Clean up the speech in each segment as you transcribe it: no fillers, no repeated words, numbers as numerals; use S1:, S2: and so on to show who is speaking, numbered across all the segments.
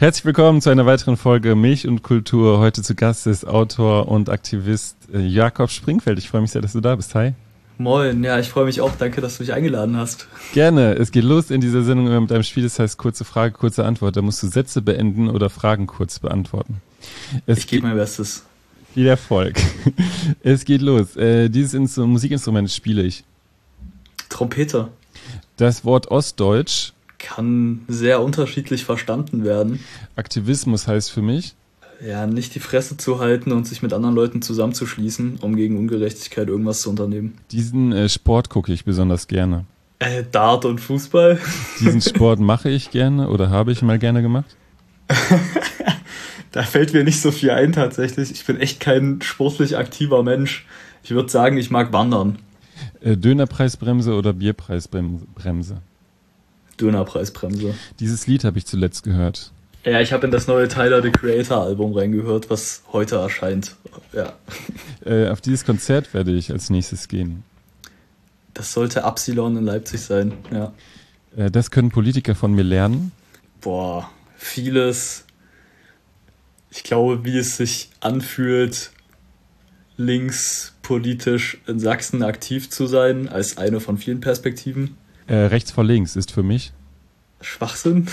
S1: Herzlich willkommen zu einer weiteren Folge Milch und Kultur. Heute zu Gast ist Autor und Aktivist Jakob Springfeld. Ich freue mich sehr, dass du da bist. Hi.
S2: Moin, ja, ich freue mich auch. Danke, dass du mich eingeladen hast.
S1: Gerne. Es geht los in dieser Sendung mit einem Spiel, das heißt kurze Frage, kurze Antwort. Da musst du Sätze beenden oder Fragen kurz beantworten.
S2: Ich gebe mein Bestes.
S1: Viel Erfolg. Es geht los. Dieses Musikinstrument spiele ich.
S2: Trompete.
S1: Das Wort Ostdeutsch.
S2: Kann sehr unterschiedlich verstanden werden.
S1: Aktivismus heißt für mich?
S2: Ja, nicht die Fresse zu halten und sich mit anderen Leuten zusammenzuschließen, um gegen Ungerechtigkeit irgendwas zu unternehmen.
S1: Diesen Sport gucke ich besonders gerne.
S2: Dart und Fußball.
S1: Diesen Sport mache ich gerne oder habe ich mal gerne gemacht?
S2: Da fällt mir nicht so viel ein tatsächlich. Ich bin echt kein sportlich aktiver Mensch. Ich würde sagen, ich mag Wandern.
S1: Dönerpreisbremse oder Bierpreisbremse?
S2: Dönerpreisbremse.
S1: Dieses Lied habe ich zuletzt gehört.
S2: Ja, ich habe in das neue Tyler, the Creator Album reingehört, was heute erscheint. Ja.
S1: Auf dieses Konzert werde ich als nächstes gehen.
S2: Das sollte Absilon in Leipzig sein, ja.
S1: Das können Politiker von mir lernen?
S2: Boah, vieles. Ich glaube, wie es sich anfühlt, linkspolitisch in Sachsen aktiv zu sein, als eine von vielen Perspektiven.
S1: Rechts vor links ist für mich?
S2: Schwachsinn.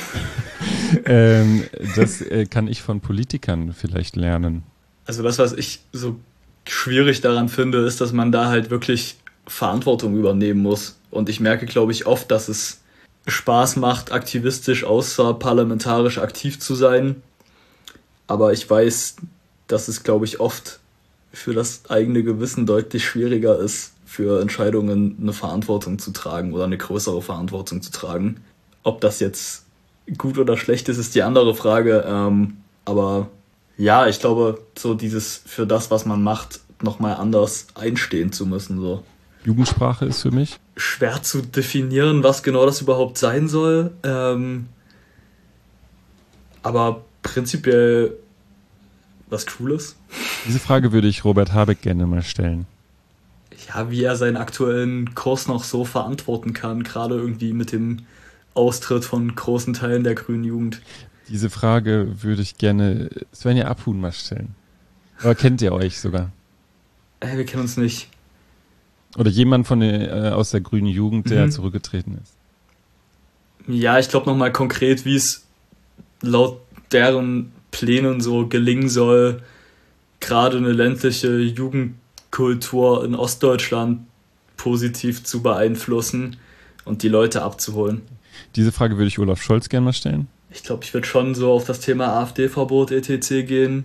S1: Das kann ich von Politikern vielleicht lernen.
S2: Also das, was ich so schwierig daran finde, ist, dass man da halt wirklich Verantwortung übernehmen muss. Und ich merke, glaube ich, oft, dass es Spaß macht, aktivistisch außerparlamentarisch aktiv zu sein. Aber ich weiß, dass es, glaube ich, oft für das eigene Gewissen deutlich schwieriger ist, für Entscheidungen eine Verantwortung zu tragen oder eine größere Verantwortung zu tragen. Ob das jetzt gut oder schlecht ist, ist die andere Frage. Aber ja, ich glaube, so dieses für das, was man macht, nochmal anders einstehen zu müssen. So.
S1: Jugendsprache ist für mich?
S2: Schwer zu definieren, was genau das überhaupt sein soll. Aber prinzipiell was Cooles.
S1: Diese Frage würde ich Robert Habeck gerne mal stellen.
S2: Ja, wie er seinen aktuellen Kurs noch so verantworten kann, gerade irgendwie mit dem Austritt von großen Teilen der grünen Jugend.
S1: Diese Frage würde ich gerne Svenja Abhuhn mal stellen. Oder kennt ihr euch sogar?
S2: Wir kennen uns nicht.
S1: Oder jemand aus der grünen Jugend, der zurückgetreten ist?
S2: Ja, ich glaube nochmal konkret, wie es laut deren Plänen so gelingen soll, gerade eine ländliche Jugendkultur in Ostdeutschland positiv zu beeinflussen und die Leute abzuholen.
S1: Diese Frage würde ich Olaf Scholz gerne mal stellen.
S2: Ich glaube, ich würde schon so auf das Thema AfD-Verbot etc. gehen.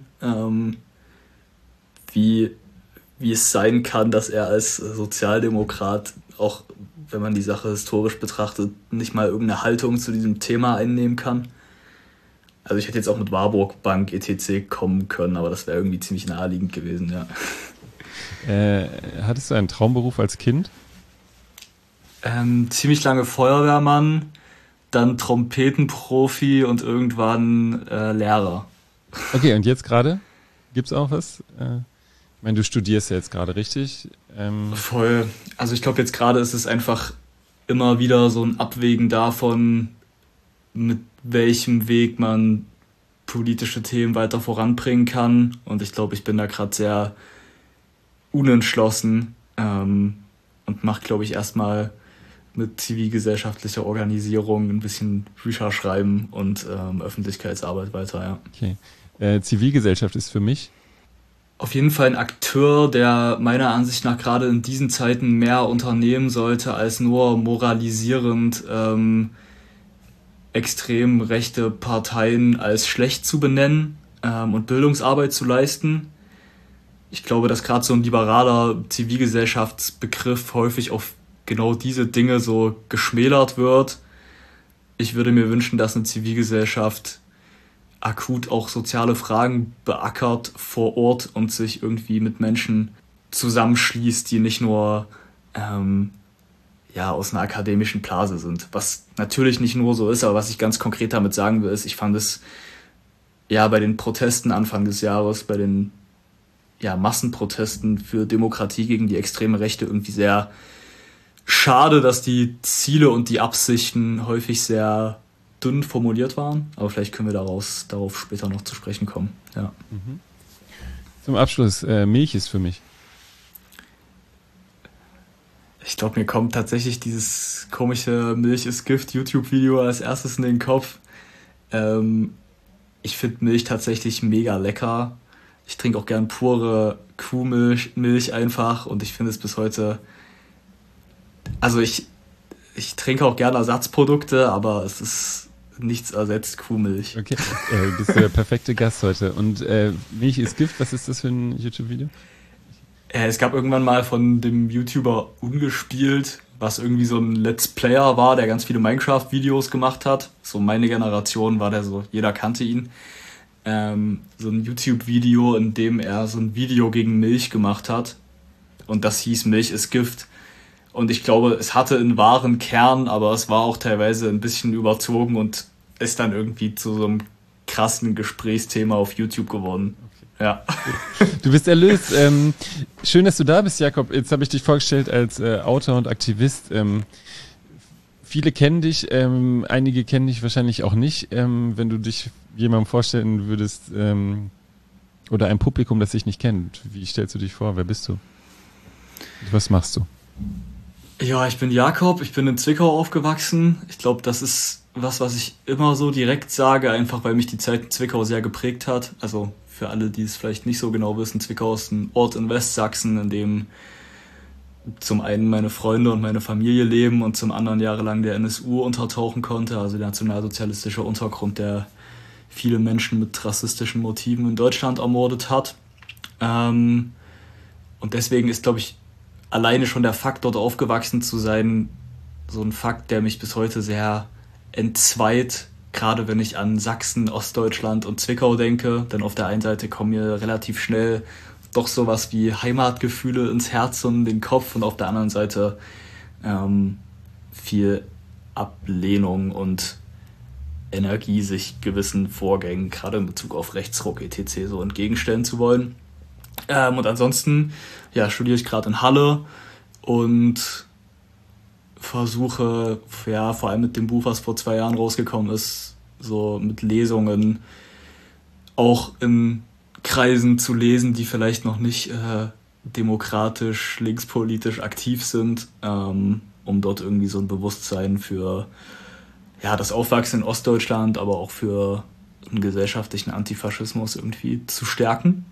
S2: Wie es sein kann, dass er als Sozialdemokrat, auch wenn man die Sache historisch betrachtet, nicht mal irgendeine Haltung zu diesem Thema einnehmen kann. Also ich hätte jetzt auch mit Warburg Bank etc. kommen können, aber das wäre irgendwie ziemlich naheliegend gewesen, ja.
S1: Hattest du einen Traumberuf als Kind?
S2: Ziemlich lange Feuerwehrmann, dann Trompetenprofi und irgendwann Lehrer.
S1: Okay, und jetzt gerade? Gibt's auch was? Ich meine, du studierst ja jetzt gerade, richtig?
S2: Voll. Also ich glaube, jetzt gerade ist es einfach immer wieder so ein Abwägen davon, mit welchem Weg man politische Themen weiter voranbringen kann. Und ich glaube, ich bin da gerade sehr unentschlossen und mache, glaube ich, erstmal mit zivilgesellschaftlicher Organisierung ein bisschen Bücher schreiben und Öffentlichkeitsarbeit weiter, ja.
S1: Okay. Zivilgesellschaft ist für mich?
S2: Auf jeden Fall ein Akteur, der meiner Ansicht nach gerade in diesen Zeiten mehr unternehmen sollte, als nur moralisierend extrem rechte Parteien als schlecht zu benennen und Bildungsarbeit zu leisten. Ich glaube, dass gerade so ein liberaler Zivilgesellschaftsbegriff häufig auf genau diese Dinge so geschmälert wird. Ich würde mir wünschen, dass eine Zivilgesellschaft akut auch soziale Fragen beackert vor Ort und sich irgendwie mit Menschen zusammenschließt, die nicht nur aus einer akademischen Blase sind. Was natürlich nicht nur so ist, aber was ich ganz konkret damit sagen will, ist, ich fand es bei den Protesten Anfang des Jahres, bei den Massenprotesten für Demokratie gegen die extreme Rechte irgendwie sehr schade, dass die Ziele und die Absichten häufig sehr dünn formuliert waren, aber vielleicht können wir darauf später noch zu sprechen kommen. Ja.
S1: Zum Abschluss, Milch ist für mich.
S2: Ich glaube, mir kommt tatsächlich dieses komische Milch ist Gift YouTube-Video als erstes in den Kopf. Ich finde Milch tatsächlich mega lecker. Ich trinke auch gern pure Kuhmilch einfach und ich finde es bis heute, also ich trinke auch gerne Ersatzprodukte, aber es ist nichts ersetzt Kuhmilch.
S1: Okay, du bist der perfekte Gast heute. Und Milch ist Gift, was ist das für ein YouTube-Video?
S2: Es gab irgendwann mal von dem YouTuber Ungespielt, was irgendwie so ein Let's Player war, der ganz viele Minecraft-Videos gemacht hat. So meine Generation war der so, jeder kannte ihn. So ein YouTube-Video, in dem er so ein Video gegen Milch gemacht hat. Und das hieß Milch ist Gift. Und ich glaube, es hatte einen wahren Kern, aber es war auch teilweise ein bisschen überzogen und ist dann irgendwie zu so einem krassen Gesprächsthema auf YouTube geworden. Ja.
S1: Du bist erlöst. Schön, dass du da bist, Jakob. Jetzt habe ich dich vorgestellt als Autor und Aktivist. Viele kennen dich, einige kennen dich wahrscheinlich auch nicht. Wenn du dich jemandem vorstellen würdest oder ein Publikum, das dich nicht kennt, wie stellst du dich vor? Wer bist du? Was machst du?
S2: Ja, ich bin Jakob, ich bin in Zwickau aufgewachsen. Ich glaube, das ist was ich immer so direkt sage, einfach weil mich die Zeit in Zwickau sehr geprägt hat. Also für alle, die es vielleicht nicht so genau wissen, Zwickau ist ein Ort in Westsachsen, in dem zum einen meine Freunde und meine Familie leben und zum anderen jahrelang der NSU untertauchen konnte, also der nationalsozialistische Untergrund, der viele Menschen mit rassistischen Motiven in Deutschland ermordet hat. Und deswegen ist, glaube ich, alleine schon der Fakt, dort aufgewachsen zu sein, so ein Fakt, der mich bis heute sehr entzweit, gerade wenn ich an Sachsen, Ostdeutschland und Zwickau denke. Denn auf der einen Seite kommen mir relativ schnell doch sowas wie Heimatgefühle ins Herz und den Kopf und auf der anderen Seite viel Ablehnung und Energie, sich gewissen Vorgängen, gerade in Bezug auf Rechtsruck etc. so entgegenstellen zu wollen. Und ansonsten studiere ich gerade in Halle und versuche, vor allem mit dem Buch, was vor 2 Jahren rausgekommen ist, so mit Lesungen auch in Kreisen zu lesen, die vielleicht noch nicht demokratisch, linkspolitisch aktiv sind, um dort irgendwie so ein Bewusstsein für das Aufwachsen in Ostdeutschland, aber auch für einen gesellschaftlichen Antifaschismus irgendwie zu stärken.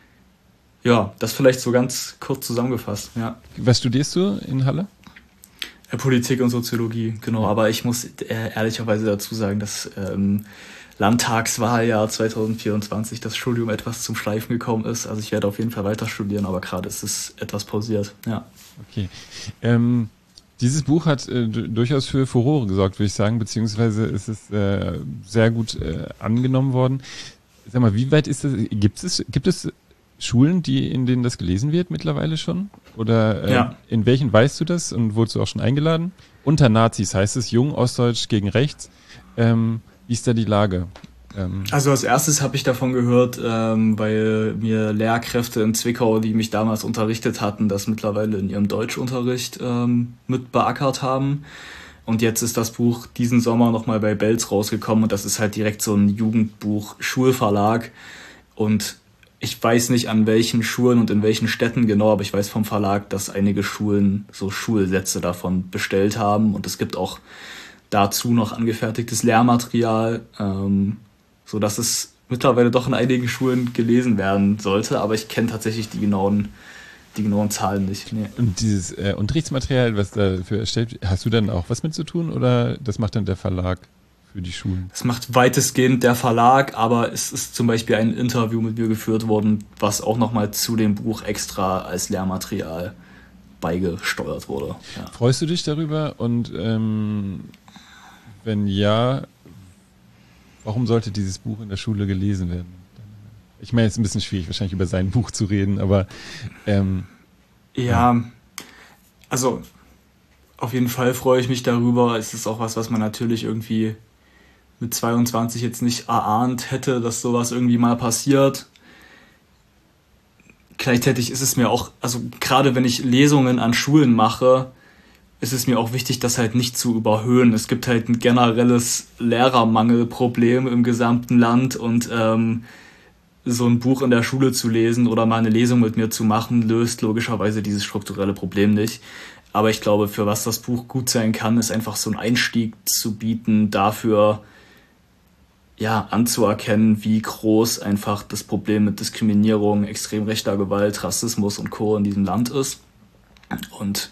S2: Ja, das vielleicht so ganz kurz zusammengefasst. Ja.
S1: Was studierst du in Halle?
S2: Politik und Soziologie, genau. Aber ich muss ehrlicherweise dazu sagen, dass Landtagswahljahr 2024 das Studium etwas zum Schleifen gekommen ist. Also ich werde auf jeden Fall weiter studieren, aber gerade ist es etwas pausiert. Ja.
S1: Okay. Dieses Buch hat durchaus für Furore gesorgt, würde ich sagen, beziehungsweise ist es sehr gut angenommen worden. Sag mal, wie weit ist das? Gibt es Schulen, in denen das gelesen wird mittlerweile schon? Oder in welchen weißt du das und wurdest du auch schon eingeladen? Unter Nazis heißt es Jung, Ostdeutsch gegen Rechts. Wie ist da die Lage?
S2: Also als erstes habe ich davon gehört, weil mir Lehrkräfte in Zwickau, die mich damals unterrichtet hatten, das mittlerweile in ihrem Deutschunterricht mit beackert haben. Und jetzt ist das Buch diesen Sommer nochmal bei Belz rausgekommen und das ist halt direkt so ein Jugendbuch-Schulverlag. Und ich weiß nicht, an welchen Schulen und in welchen Städten genau, aber ich weiß vom Verlag, dass einige Schulen so Schulsätze davon bestellt haben. Und es gibt auch dazu noch angefertigtes Lehrmaterial, sodass es mittlerweile doch in einigen Schulen gelesen werden sollte. Aber ich kenne tatsächlich die genauen Zahlen nicht. Nee.
S1: Und dieses Unterrichtsmaterial, was dafür erstellt, hast du dann auch was mit zu tun oder das macht dann der Verlag für die Schulen?
S2: Das macht weitestgehend der Verlag, aber es ist zum Beispiel ein Interview mit mir geführt worden, was auch nochmal zu dem Buch extra als Lehrmaterial beigesteuert wurde. Ja.
S1: Freust du dich darüber? Und wenn ja, warum sollte dieses Buch in der Schule gelesen werden? Ich meine, es ist ein bisschen schwierig, wahrscheinlich über sein Buch zu reden, aber
S2: also auf jeden Fall freue ich mich darüber. Es ist auch was man natürlich irgendwie mit 22 jetzt nicht erahnt hätte, dass sowas irgendwie mal passiert. Gleichzeitig ist es mir auch, also gerade wenn ich Lesungen an Schulen mache, ist es mir auch wichtig, das halt nicht zu überhöhen. Es gibt halt ein generelles Lehrermangelproblem im gesamten Land und so ein Buch in der Schule zu lesen oder mal eine Lesung mit mir zu machen, löst logischerweise dieses strukturelle Problem nicht. Aber ich glaube, für was das Buch gut sein kann, ist einfach so einen Einstieg zu bieten, dafür ja anzuerkennen, wie groß einfach das Problem mit Diskriminierung, extrem rechter Gewalt, Rassismus und Co. in diesem Land ist. Und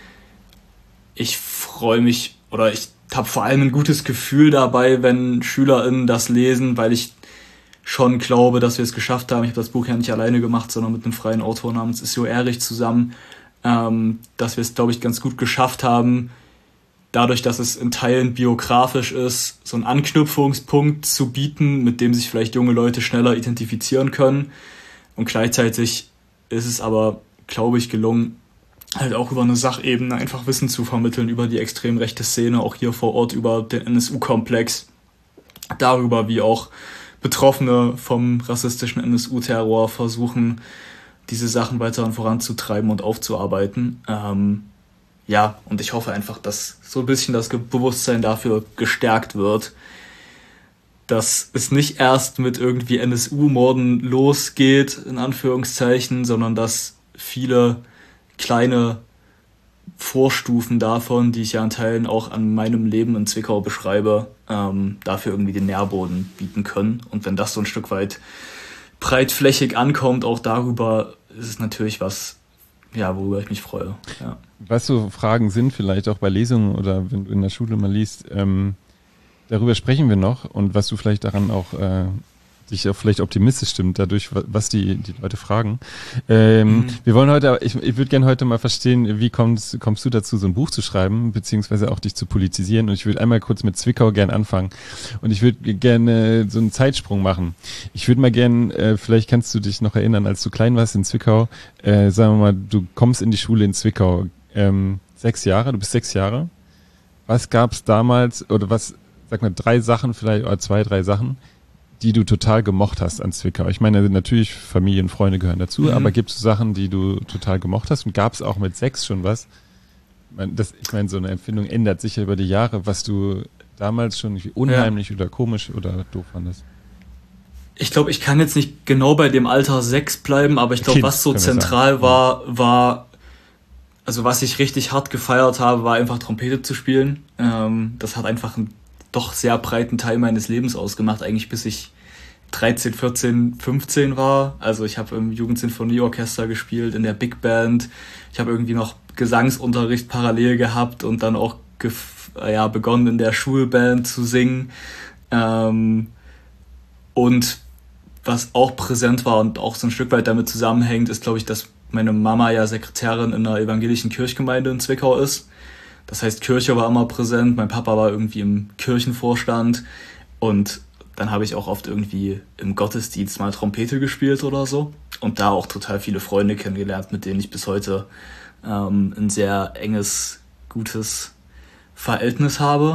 S2: ich freue mich oder ich habe vor allem ein gutes Gefühl dabei, wenn SchülerInnen das lesen, weil ich schon glaube, dass wir es geschafft haben. Ich habe das Buch ja nicht alleine gemacht, sondern mit einem freien Autor namens Issio Erich zusammen, dass wir es, glaube ich, ganz gut geschafft haben, dadurch, dass es in Teilen biografisch ist, so einen Anknüpfungspunkt zu bieten, mit dem sich vielleicht junge Leute schneller identifizieren können. Und gleichzeitig ist es aber, glaube ich, gelungen, halt auch über eine Sachebene einfach Wissen zu vermitteln über die extrem rechte Szene, auch hier vor Ort über den NSU-Komplex, darüber, wie auch Betroffene vom rassistischen NSU-Terror versuchen, diese Sachen weiter voranzutreiben und aufzuarbeiten. Ja, und ich hoffe einfach, dass so ein bisschen das Bewusstsein dafür gestärkt wird, dass es nicht erst mit irgendwie NSU-Morden losgeht, in Anführungszeichen, sondern dass viele kleine Vorstufen davon, die ich ja in Teilen auch an meinem Leben in Zwickau beschreibe, dafür irgendwie den Nährboden bieten können. Und wenn das so ein Stück weit breitflächig ankommt, auch darüber ist es natürlich was, ja, worüber ich mich freue. Ja.
S1: Was so Fragen sind, vielleicht auch bei Lesungen oder wenn du in der Schule mal liest, darüber sprechen wir noch und was du vielleicht daran auch dich auch vielleicht optimistisch stimmt, dadurch, was die Leute fragen. Wir wollen heute, ich würde gerne heute mal verstehen, wie kommst du dazu, so ein Buch zu schreiben, beziehungsweise auch dich zu politisieren. Und ich würde einmal kurz mit Zwickau gern anfangen. Und ich würde gerne so einen Zeitsprung machen. Ich würde mal gern, vielleicht kannst du dich noch erinnern, als du klein warst in Zwickau, sagen wir mal, du kommst in die Schule in Zwickau, 6 Jahre, du bist 6 Jahre. Was gab's damals, oder was, sag mal, 3 Sachen vielleicht, oder 2, 3 Sachen, die du total gemocht hast an Zwickau? Ich meine, natürlich Familie und Freunde gehören dazu, aber gibt es Sachen, die du total gemocht hast? Und gab es auch mit 6 schon was? Ich meine, so eine Empfindung ändert sich ja über die Jahre, was du damals schon unheimlich oder komisch oder doof fandest.
S2: Ich glaube, ich kann jetzt nicht genau bei dem Alter 6 bleiben, aber ich glaube, was so zentral war, also was ich richtig hart gefeiert habe, war einfach Trompete zu spielen. Das hat einfach einen doch sehr breiten Teil meines Lebens ausgemacht, eigentlich bis ich 13, 14, 15 war. Also ich habe im Jugendsinfonieorchester gespielt, in der Big Band. Ich habe irgendwie noch Gesangsunterricht parallel gehabt und dann auch begonnen, in der Schulband zu singen. Und was auch präsent war und auch so ein Stück weit damit zusammenhängt, ist, glaube ich, dass meine Mama ja Sekretärin in einer evangelischen Kirchgemeinde in Zwickau ist. Das heißt, Kirche war immer präsent, mein Papa war irgendwie im Kirchenvorstand und dann habe ich auch oft irgendwie im Gottesdienst mal Trompete gespielt oder so und da auch total viele Freunde kennengelernt, mit denen ich bis heute ein sehr enges, gutes Verhältnis habe.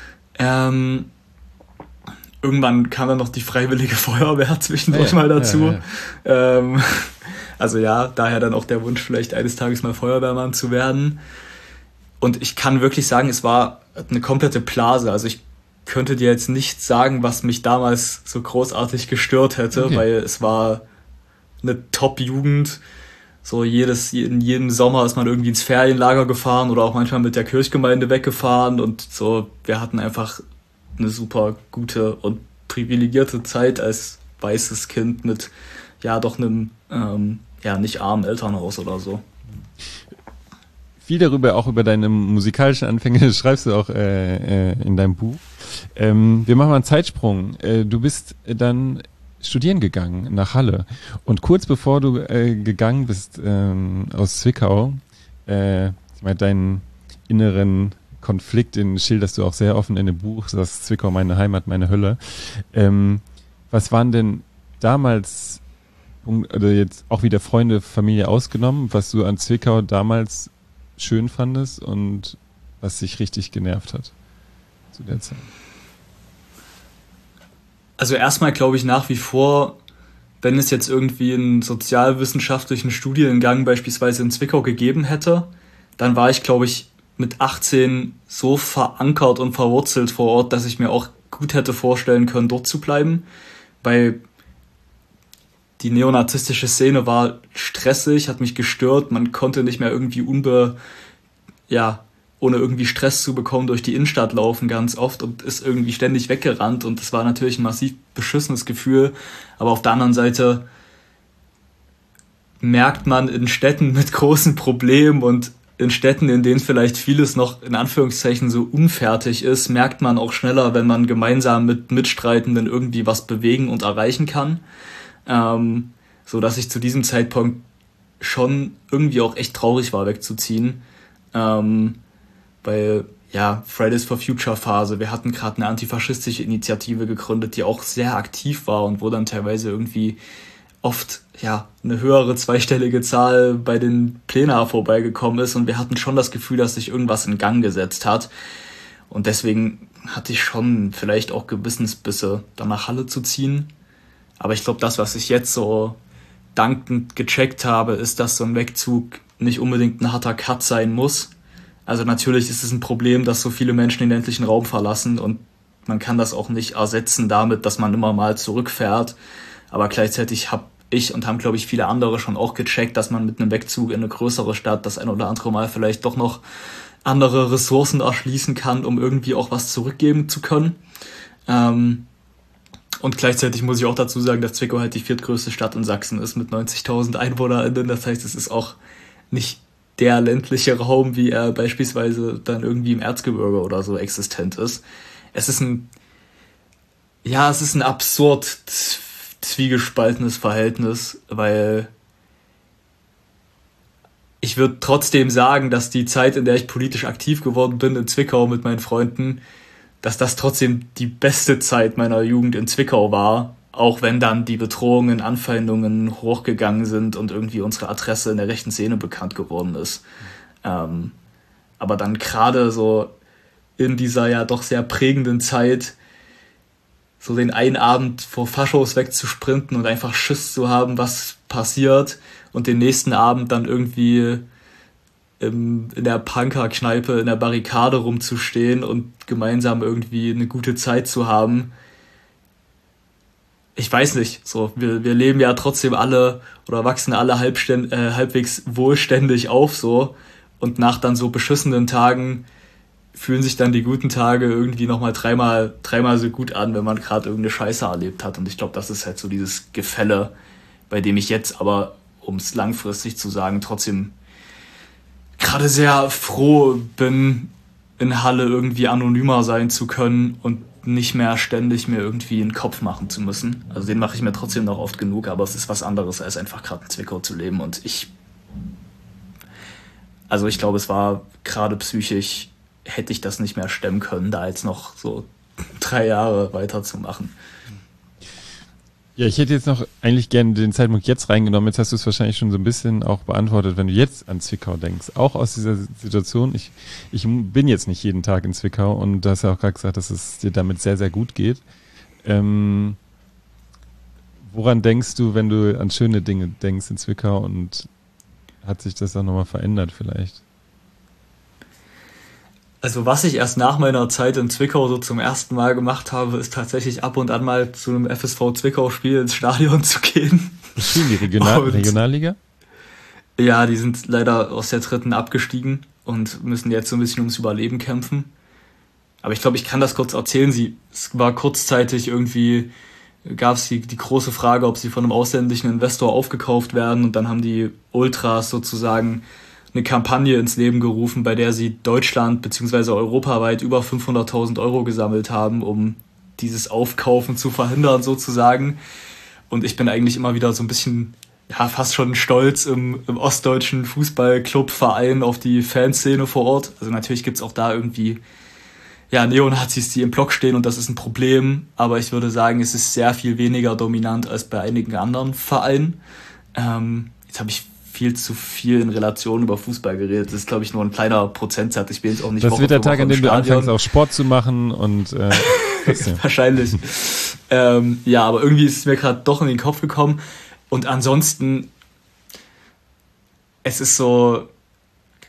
S2: Irgendwann kam dann noch die Freiwillige Feuerwehr zwischendurch mal dazu. Ja. Also ja, daher dann auch der Wunsch, vielleicht eines Tages mal Feuerwehrmann zu werden. Und ich kann wirklich sagen, es war eine komplette Blase. Also ich könnte dir jetzt nicht sagen, was mich damals so großartig gestört hätte, weil es war eine Top-Jugend. So in jedem Sommer ist man irgendwie ins Ferienlager gefahren oder auch manchmal mit der Kirchgemeinde weggefahren und so. Wir hatten einfach eine super gute und privilegierte Zeit als weißes Kind mit doch einem nicht armen Elternhaus oder so.
S1: Viel darüber, auch über deine musikalischen Anfänge, schreibst du auch in deinem Buch. Wir machen mal einen Zeitsprung. Du bist dann studieren gegangen nach Halle. Und kurz bevor du gegangen bist aus Zwickau, ich meine, deinen inneren Konflikt, den schilderst du auch sehr offen in dem Buch, das ist Zwickau, meine Heimat, meine Hölle. Was waren denn damals, oder jetzt auch wieder Freunde, Familie ausgenommen, was du an Zwickau damals schön fandest und was dich richtig genervt hat zu der Zeit?
S2: Also erstmal glaube ich nach wie vor, wenn es jetzt irgendwie einen sozialwissenschaftlichen Studiengang beispielsweise in Zwickau gegeben hätte, dann war ich, glaube ich, mit 18 so verankert und verwurzelt vor Ort, dass ich mir auch gut hätte vorstellen können, dort zu bleiben, weil die neonazistische Szene war stressig, hat mich gestört, man konnte nicht mehr irgendwie ohne irgendwie Stress zu bekommen durch die Innenstadt laufen ganz oft und ist irgendwie ständig weggerannt und das war natürlich ein massiv beschissenes Gefühl, aber auf der anderen Seite merkt man in Städten mit großen Problemen und in Städten, in denen vielleicht vieles noch in Anführungszeichen so unfertig ist, merkt man auch schneller, wenn man gemeinsam mit Mitstreitenden irgendwie was bewegen und erreichen kann. So dass ich zu diesem Zeitpunkt schon irgendwie auch echt traurig war, wegzuziehen. Weil, Fridays for Future Phase, wir hatten gerade eine antifaschistische Initiative gegründet, die auch sehr aktiv war und wo dann teilweise irgendwie oft eine höhere zweistellige Zahl bei den Plena vorbeigekommen ist und wir hatten schon das Gefühl, dass sich irgendwas in Gang gesetzt hat. Und deswegen hatte ich schon vielleicht auch Gewissensbisse, dann nach Halle zu ziehen. Aber ich glaube, das, was ich jetzt so dankend gecheckt habe, ist, dass so ein Wegzug nicht unbedingt ein harter Cut sein muss. Also natürlich ist es ein Problem, dass so viele Menschen den ländlichen Raum verlassen und man kann das auch nicht ersetzen damit, dass man immer mal zurückfährt. Aber gleichzeitig habe ich und haben, glaube ich, viele andere schon auch gecheckt, dass man mit einem Wegzug in eine größere Stadt das ein oder andere Mal vielleicht doch noch andere Ressourcen erschließen kann, um irgendwie auch was zurückgeben zu können. Und gleichzeitig muss ich auch dazu sagen, dass Zwickau halt die viertgrößte Stadt in Sachsen ist mit 90.000 EinwohnerInnen. Das heißt, es ist auch nicht der ländliche Raum, wie er beispielsweise dann irgendwie im Erzgebirge oder so existent ist. Es ist ein absurd zwiegespaltenes Verhältnis, weil ich würde trotzdem sagen, dass die Zeit, in der ich politisch aktiv geworden bin in Zwickau mit meinen Freunden, dass das trotzdem die beste Zeit meiner Jugend in Zwickau war, auch wenn dann die Bedrohungen, Anfeindungen hochgegangen sind und irgendwie unsere Adresse in der rechten Szene bekannt geworden ist. Aber dann gerade so in dieser ja doch sehr prägenden Zeit so den einen Abend vor Faschos wegzusprinten und einfach Schiss zu haben, was passiert und den nächsten Abend dann irgendwie in der Punker-Kneipe in der Barrikade rumzustehen und gemeinsam irgendwie eine gute Zeit zu haben. Ich weiß nicht, so wir leben ja trotzdem alle oder wachsen alle halbwegs wohlständig auf so und nach dann so beschissenen Tagen fühlen sich dann die guten Tage irgendwie nochmal dreimal so gut an, wenn man gerade irgendeine Scheiße erlebt hat. Und ich glaube, das ist halt so dieses Gefälle, bei dem ich jetzt aber, um es langfristig zu sagen, trotzdem gerade sehr froh bin, in Halle irgendwie anonymer sein zu können und nicht mehr ständig mir irgendwie einen Kopf machen zu müssen. Also den mache ich mir trotzdem noch oft genug, aber es ist was anderes, als einfach gerade in Zwickau zu leben. Und ich glaube, es war gerade psychisch, hätte ich das nicht mehr stemmen können, da jetzt noch so 3 Jahre weiterzumachen.
S1: Ja, ich hätte jetzt noch eigentlich gerne den Zeitpunkt jetzt reingenommen. Jetzt hast du es wahrscheinlich schon so ein bisschen auch beantwortet, wenn du jetzt an Zwickau denkst. Auch aus dieser Situation. Ich bin jetzt nicht jeden Tag in Zwickau und du hast ja auch gerade gesagt, dass es dir damit sehr, sehr gut geht. Woran denkst du, wenn du an schöne Dinge denkst in Zwickau und hat sich das auch nochmal verändert vielleicht?
S2: Also was ich erst nach meiner Zeit in Zwickau so zum ersten Mal gemacht habe, ist tatsächlich ab und an mal zu einem FSV Zwickau-Spiel ins Stadion zu gehen.
S1: Spielen die Regionalliga?
S2: Ja, die sind leider aus der 3. abgestiegen und müssen jetzt so ein bisschen ums Überleben kämpfen. Aber ich glaube, ich kann das kurz erzählen. Es war kurzzeitig irgendwie, gab es die große Frage, ob sie von einem ausländischen Investor aufgekauft werden und dann haben die Ultras sozusagen eine Kampagne ins Leben gerufen, bei der sie Deutschland bzw. europaweit über 500.000 € gesammelt haben, um dieses Aufkaufen zu verhindern sozusagen. Und ich bin eigentlich immer wieder so ein bisschen, fast schon stolz im ostdeutschen Fußballclub-Verein auf die Fanszene vor Ort. Also natürlich gibt's auch da irgendwie Neonazis, die im Block stehen und das ist ein Problem. Aber ich würde sagen, es ist sehr viel weniger dominant als bei einigen anderen Vereinen. Jetzt habe ich viel zu viel in Relation über Fußball geredet. Das ist, glaube ich, nur ein kleiner Prozentsatz. Ich bin jetzt auch nicht.
S1: Das wird der Tag, an dem du anfängst, auch Sport zu machen und
S2: wahrscheinlich. Aber irgendwie ist es mir gerade doch in den Kopf gekommen. Und ansonsten, es ist so,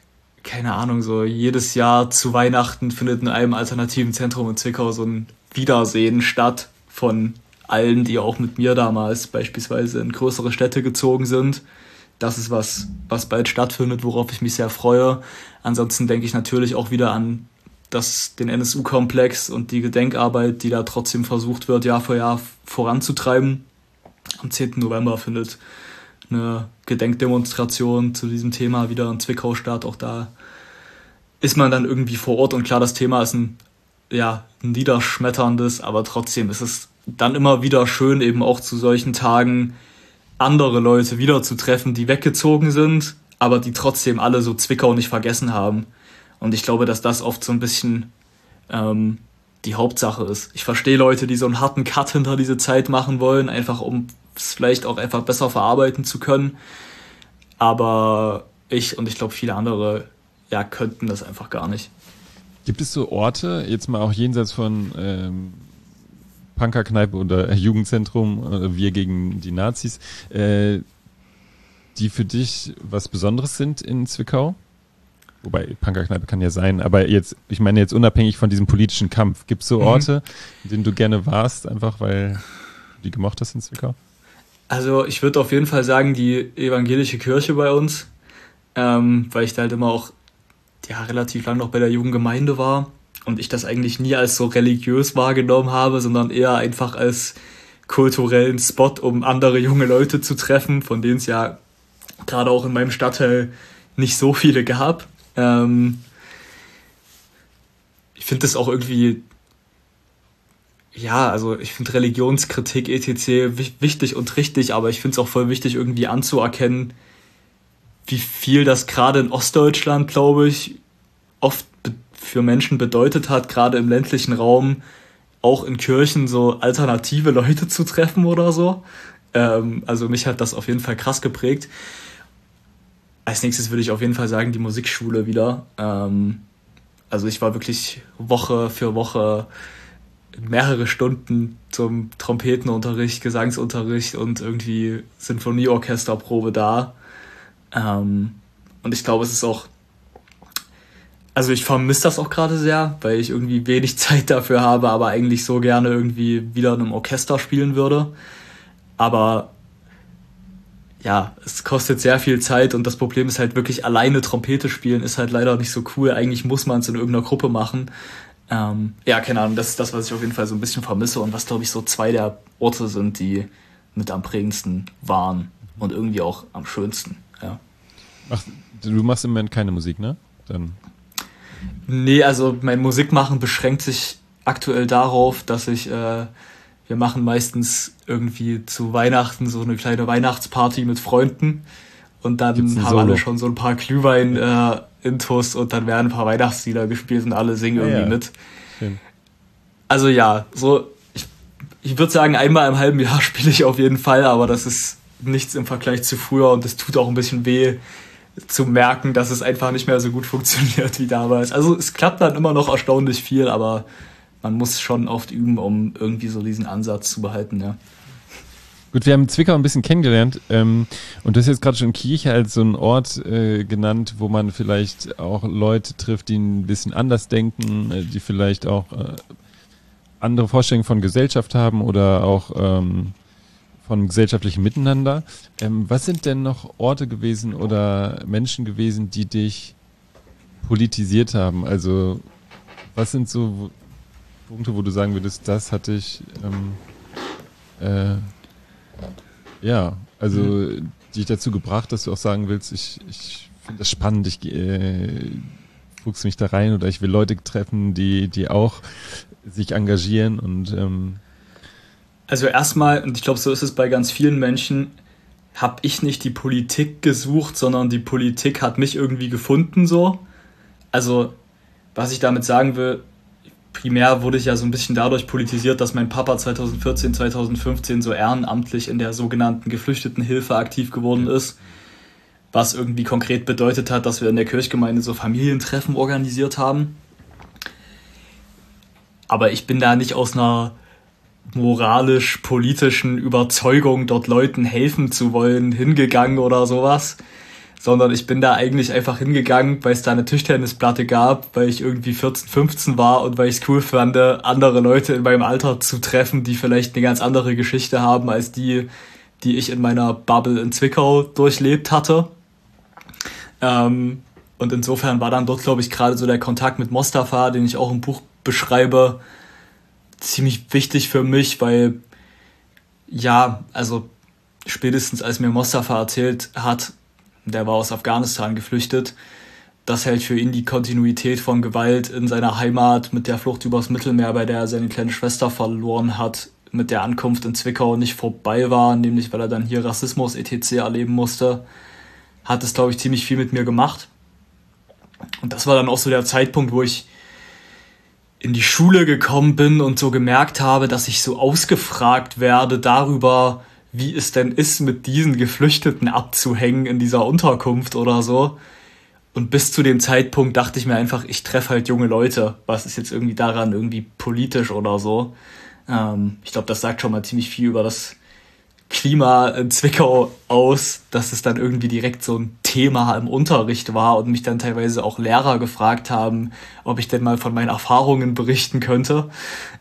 S2: keine Ahnung, so jedes Jahr zu Weihnachten findet in einem alternativen Zentrum in Zwickau so ein Wiedersehen statt von allen, die auch mit mir damals beispielsweise in größere Städte gezogen sind. Das ist was bald stattfindet, worauf ich mich sehr freue. Ansonsten denke ich natürlich auch wieder an den NSU-Komplex und die Gedenkarbeit, die da trotzdem versucht wird, Jahr für Jahr voranzutreiben. Am 10. November findet eine Gedenkdemonstration zu diesem Thema wieder in Zwickau statt. Auch da ist man dann irgendwie vor Ort und klar, das Thema ist ein niederschmetterndes, aber trotzdem ist es dann immer wieder schön, eben auch zu solchen Tagen andere Leute wiederzutreffen, die weggezogen sind, aber die trotzdem alle so Zwickau nicht vergessen haben. Und ich glaube, dass das oft so ein bisschen die Hauptsache ist. Ich verstehe Leute, die so einen harten Cut hinter diese Zeit machen wollen, einfach um es vielleicht auch einfach besser verarbeiten zu können. Aber ich glaube viele andere, könnten das einfach gar nicht.
S1: Gibt es so Orte, jetzt mal auch jenseits von Punkerkneipe oder Jugendzentrum, wir gegen die Nazis, die für dich was Besonderes sind in Zwickau? Wobei, Punkerkneipe kann ja sein, aber ich meine jetzt unabhängig von diesem politischen Kampf, gibt es so Orte, in denen du gerne warst, einfach weil du die gemocht hast in Zwickau?
S2: Also ich würde auf jeden Fall sagen, die evangelische Kirche bei uns, weil ich da halt immer auch relativ lang noch bei der Jugendgemeinde war und ich das eigentlich nie als so religiös wahrgenommen habe, sondern eher einfach als kulturellen Spot, um andere junge Leute zu treffen, von denen es ja gerade auch in meinem Stadtteil nicht so viele gab. Ich finde das auch irgendwie, also ich finde Religionskritik etc. wichtig und richtig, aber ich finde es auch voll wichtig, irgendwie anzuerkennen, wie viel das gerade in Ostdeutschland, glaube ich, oft für Menschen bedeutet hat, gerade im ländlichen Raum, auch in Kirchen so alternative Leute zu treffen oder so. Also mich hat das auf jeden Fall krass geprägt. Als nächstes würde ich auf jeden Fall sagen, die Musikschule wieder. Also ich war wirklich Woche für Woche mehrere Stunden zum Trompetenunterricht, Gesangsunterricht und irgendwie Sinfonieorchesterprobe da. Und ich glaube, es ist auch, also ich vermisse das auch gerade sehr, weil ich irgendwie wenig Zeit dafür habe, aber eigentlich so gerne irgendwie wieder in einem Orchester spielen würde. Aber es kostet sehr viel Zeit und das Problem ist halt wirklich, alleine Trompete spielen ist halt leider nicht so cool. Eigentlich muss man es in irgendeiner Gruppe machen. Keine Ahnung, das ist das, was ich auf jeden Fall so ein bisschen vermisse und was, glaube ich, so 2 der Orte sind, die mit am prägendsten waren und irgendwie auch am schönsten, ja.
S1: Ach, du machst im Moment keine Musik, ne? Dann.
S2: Nee, also mein Musikmachen beschränkt sich aktuell darauf, dass wir machen meistens irgendwie zu Weihnachten so eine kleine Weihnachtsparty mit Freunden und dann haben alle schon so ein paar Glühwein intus und dann werden ein paar Weihnachtslieder gespielt und alle singen irgendwie mit. Schön. Also ich würde sagen, einmal im halben Jahr spiele ich auf jeden Fall, aber das ist nichts im Vergleich zu früher und es tut auch ein bisschen weh zu merken, dass es einfach nicht mehr so gut funktioniert wie damals. Also es klappt dann immer noch erstaunlich viel, aber man muss schon oft üben, um irgendwie so diesen Ansatz zu behalten, ja.
S1: Gut, wir haben Zwickau ein bisschen kennengelernt und du hast jetzt gerade schon Kirche als so einen Ort genannt, wo man vielleicht auch Leute trifft, die ein bisschen anders denken, die vielleicht auch andere Vorstellungen von Gesellschaft haben oder auch von gesellschaftlichem Miteinander. Was sind denn noch Orte gewesen oder Menschen gewesen, die dich politisiert haben? Also was sind so Punkte, wo du sagen würdest, das hatte ich die dich dazu gebracht, dass du auch sagen willst, ich finde das spannend, ich fuchse mich da rein oder ich will Leute treffen, die auch sich engagieren und
S2: Also erstmal, und ich glaube, so ist es bei ganz vielen Menschen, habe ich nicht die Politik gesucht, sondern die Politik hat mich irgendwie gefunden so. Also was ich damit sagen will, primär wurde ich ja so ein bisschen dadurch politisiert, dass mein Papa 2014, 2015 so ehrenamtlich in der sogenannten Geflüchtetenhilfe aktiv geworden ist, was irgendwie konkret bedeutet hat, dass wir in der Kirchgemeinde so Familientreffen organisiert haben. Aber ich bin da nicht aus einer moralisch-politischen Überzeugung, dort Leuten helfen zu wollen, hingegangen oder sowas, sondern ich bin da eigentlich einfach hingegangen, weil es da eine Tischtennisplatte gab, weil ich irgendwie 14, 15 war und weil ich es cool fand, andere Leute in meinem Alter zu treffen, die vielleicht eine ganz andere Geschichte haben als die ich in meiner Bubble in Zwickau durchlebt hatte. Und insofern war dann dort, glaube ich, gerade so der Kontakt mit Mostafa, den ich auch im Buch beschreibe, ziemlich wichtig für mich, weil ja, also spätestens als mir Mostafa erzählt hat, der war aus Afghanistan geflüchtet, dass halt für ihn die Kontinuität von Gewalt in seiner Heimat mit der Flucht übers Mittelmeer, bei der er seine kleine Schwester verloren hat, mit der Ankunft in Zwickau nicht vorbei war, nämlich weil er dann hier Rassismus etc. erleben musste, hat es, glaube ich, ziemlich viel mit mir gemacht. Und das war dann auch so der Zeitpunkt, wo ich in die Schule gekommen bin und so gemerkt habe, dass ich so ausgefragt werde darüber, wie es denn ist, mit diesen Geflüchteten abzuhängen in dieser Unterkunft oder so. Und bis zu dem Zeitpunkt dachte ich mir einfach, ich treffe halt junge Leute. Was ist jetzt irgendwie daran irgendwie politisch oder so? Ich glaube, das sagt schon mal ziemlich viel über das Klima in Zwickau aus, dass es dann irgendwie direkt so ein Thema im Unterricht war und mich dann teilweise auch Lehrer gefragt haben, ob ich denn mal von meinen Erfahrungen berichten könnte.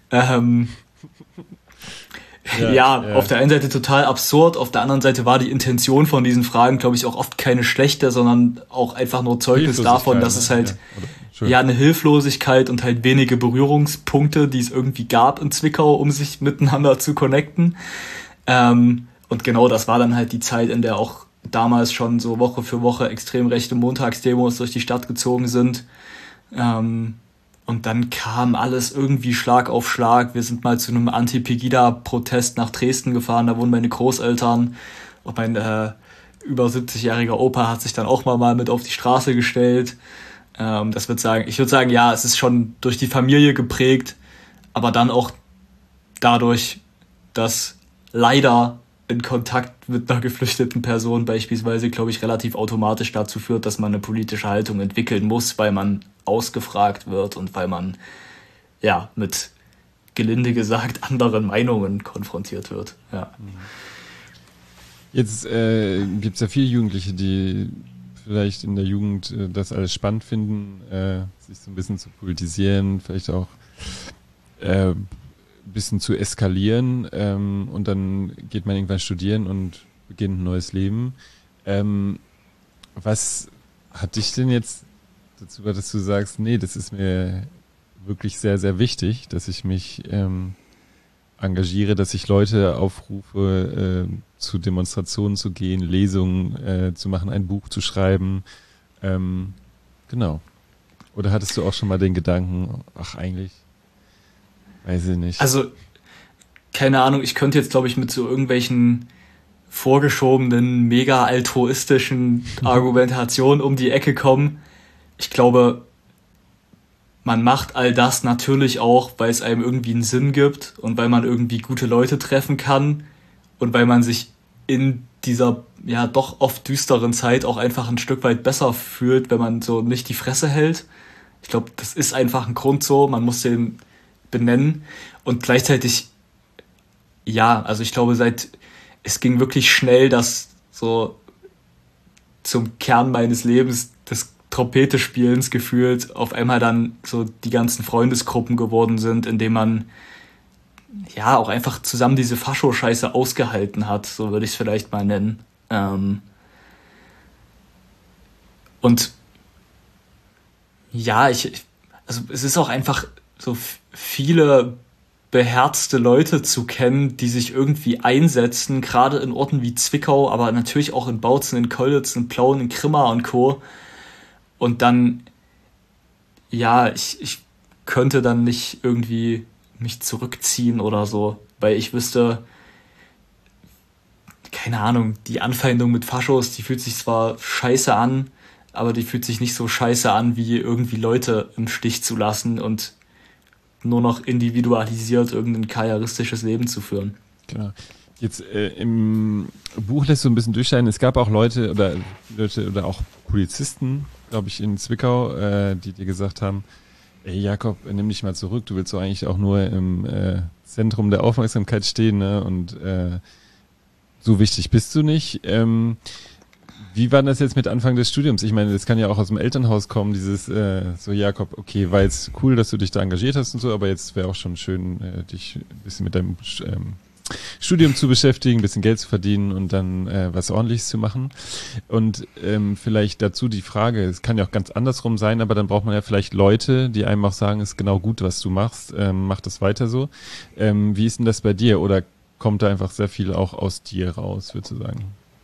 S2: Ja, auf der einen Seite total absurd, auf der anderen Seite war die Intention von diesen Fragen, glaube ich, auch oft keine schlechte, sondern auch einfach nur Zeugnis davon, dass es halt eine Hilflosigkeit und halt wenige Berührungspunkte, die es irgendwie gab in Zwickau, um sich miteinander zu connecten. Und genau das war dann halt die Zeit, in der auch damals schon so Woche für Woche extrem rechte Montagsdemos durch die Stadt gezogen sind. Und dann kam alles irgendwie Schlag auf Schlag. Wir sind mal zu einem Anti-Pegida-Protest nach Dresden gefahren, da wohnen meine Großeltern. Und mein über 70-jähriger Opa hat sich dann auch mal mit auf die Straße gestellt. Ich würde sagen, ja, es ist schon durch die Familie geprägt, aber dann auch dadurch, dass leider in Kontakt mit einer geflüchteten Person beispielsweise, glaube ich, relativ automatisch dazu führt, dass man eine politische Haltung entwickeln muss, weil man ausgefragt wird und weil man ja mit, gelinde gesagt, anderen Meinungen konfrontiert wird. Ja.
S1: Jetzt gibt es ja viele Jugendliche, die vielleicht in der Jugend das alles spannend finden, sich so ein bisschen zu politisieren, vielleicht auch bisschen zu eskalieren und dann geht man irgendwann studieren und beginnt ein neues Leben. Was hat dich denn jetzt dazu, dass du sagst, nee, das ist mir wirklich sehr, sehr wichtig, dass ich mich engagiere, dass ich Leute aufrufe, zu Demonstrationen zu gehen, Lesungen zu machen, ein Buch zu schreiben. Genau. Oder hattest du auch schon mal den Gedanken, ach eigentlich, weiß ich nicht.
S2: Also, keine Ahnung, ich könnte jetzt, glaube ich, mit so irgendwelchen vorgeschobenen, mega altruistischen Argumentationen um die Ecke kommen. Ich glaube, man macht all das natürlich auch, weil es einem irgendwie einen Sinn gibt und weil man irgendwie gute Leute treffen kann und weil man sich in dieser ja doch oft düsteren Zeit auch einfach ein Stück weit besser fühlt, wenn man so nicht die Fresse hält. Ich glaube, das ist einfach ein Grund so, man muss den benennen und gleichzeitig ja, also ich glaube, es ging wirklich schnell, dass so zum Kern meines Lebens des Trompete-Spielens gefühlt auf einmal dann so die ganzen Freundesgruppen geworden sind, in denen man ja auch einfach zusammen diese Fascho-Scheiße ausgehalten hat, so würde ich es vielleicht mal nennen. Und ja, also es ist auch einfach so viele beherzte Leute zu kennen, die sich irgendwie einsetzen, gerade in Orten wie Zwickau, aber natürlich auch in Bautzen, in Kollitz, in Plauen, in Grimma und Co. Und dann, ja, ich könnte dann nicht irgendwie mich zurückziehen oder so, weil ich wüsste, keine Ahnung, die Anfeindung mit Faschos, die fühlt sich zwar scheiße an, aber die fühlt sich nicht so scheiße an, wie irgendwie Leute im Stich zu lassen und nur noch individualisiert irgendein karrieristisches Leben zu führen.
S1: Genau. Jetzt im Buch lässt du ein bisschen durchscheinen, es gab auch Leute oder auch Polizisten, glaube ich, in Zwickau, die dir gesagt haben, ey Jakob, nimm dich mal zurück, du willst doch eigentlich auch nur im Zentrum der Aufmerksamkeit stehen, ne? Und so wichtig bist du nicht. Wie war das jetzt mit Anfang des Studiums? Ich meine, das kann ja auch aus dem Elternhaus kommen, dieses so, Jakob, okay, war jetzt cool, dass du dich da engagiert hast und so, aber jetzt wäre auch schon schön, dich ein bisschen mit deinem Studium zu beschäftigen, ein bisschen Geld zu verdienen und dann was Ordentliches zu machen. Und vielleicht dazu die Frage, es kann ja auch ganz andersrum sein, aber dann braucht man ja vielleicht Leute, die einem auch sagen, ist genau gut, was du machst, mach das weiter so. Wie ist denn das bei dir? Oder kommt da einfach sehr viel auch aus dir raus, würdest du sagen?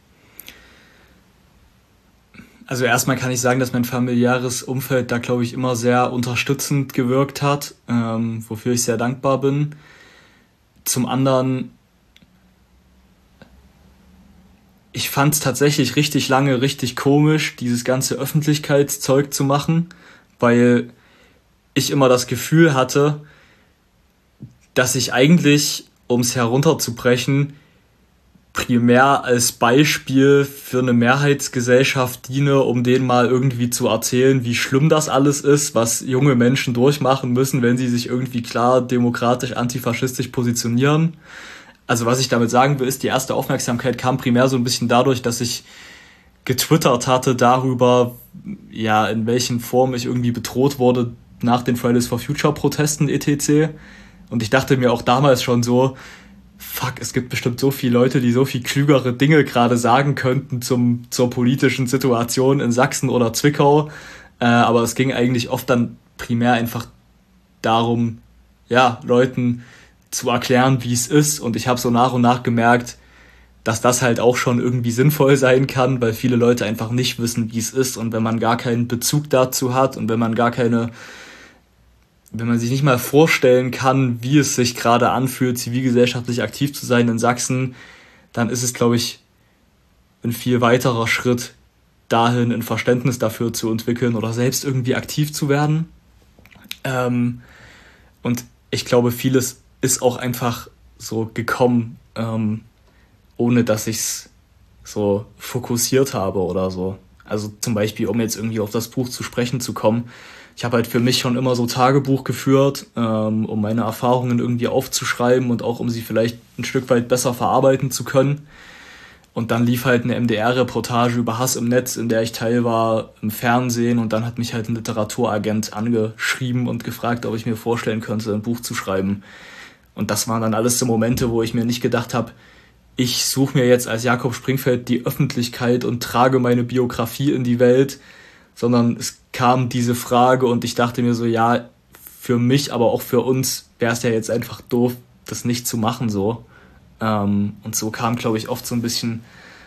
S2: Also erstmal kann ich sagen, dass mein familiäres Umfeld da, glaube ich, immer sehr unterstützend gewirkt hat, wofür ich sehr dankbar bin. Zum anderen, ich fand es tatsächlich richtig lange richtig komisch, dieses ganze Öffentlichkeitszeug zu machen, weil ich immer das Gefühl hatte, dass ich eigentlich, um es herunterzubrechen, primär als Beispiel für eine Mehrheitsgesellschaft diene, um denen mal irgendwie zu erzählen, wie schlimm das alles ist, was junge Menschen durchmachen müssen, wenn sie sich irgendwie klar demokratisch, antifaschistisch positionieren. Also was ich damit sagen will, ist, die erste Aufmerksamkeit kam primär so ein bisschen dadurch, dass ich getwittert hatte darüber, ja, in welchen Formen ich irgendwie bedroht wurde nach den Fridays for Future Protesten etc. Und ich dachte mir auch damals schon so, fuck, es gibt bestimmt so viele Leute, die so viel klügere Dinge gerade sagen könnten zur politischen Situation in Sachsen oder Zwickau. Aber es ging eigentlich oft dann primär einfach darum, ja, Leuten zu erklären, wie es ist. Und ich habe so nach und nach gemerkt, dass das halt auch schon irgendwie sinnvoll sein kann, weil viele Leute einfach nicht wissen, wie es ist. Und wenn man gar keinen Bezug dazu hat und wenn man sich nicht mal vorstellen kann, wie es sich gerade anfühlt, zivilgesellschaftlich aktiv zu sein in Sachsen, dann ist es, glaube ich, ein viel weiterer Schritt dahin, ein Verständnis dafür zu entwickeln oder selbst irgendwie aktiv zu werden. Und ich glaube, vieles ist auch einfach so gekommen, ohne dass ich es so fokussiert habe oder so. Also zum Beispiel, um jetzt irgendwie auf das Buch zu sprechen zu kommen, ich habe halt für mich schon immer so Tagebuch geführt, um meine Erfahrungen irgendwie aufzuschreiben und auch um sie vielleicht ein Stück weit besser verarbeiten zu können. Und dann lief halt eine MDR-Reportage über Hass im Netz, in der ich Teil war, im Fernsehen. Und dann hat mich halt ein Literaturagent angeschrieben und gefragt, ob ich mir vorstellen könnte, ein Buch zu schreiben. Und das waren dann alles so Momente, wo ich mir nicht gedacht habe, ich suche mir jetzt als Jakob Springfeld die Öffentlichkeit und trage meine Biografie in die Welt, sondern es kam diese Frage und ich dachte mir so, ja, für mich, aber auch für uns wäre es ja jetzt einfach doof, das nicht zu machen so. Und so kam, glaube ich, oft so ein bisschen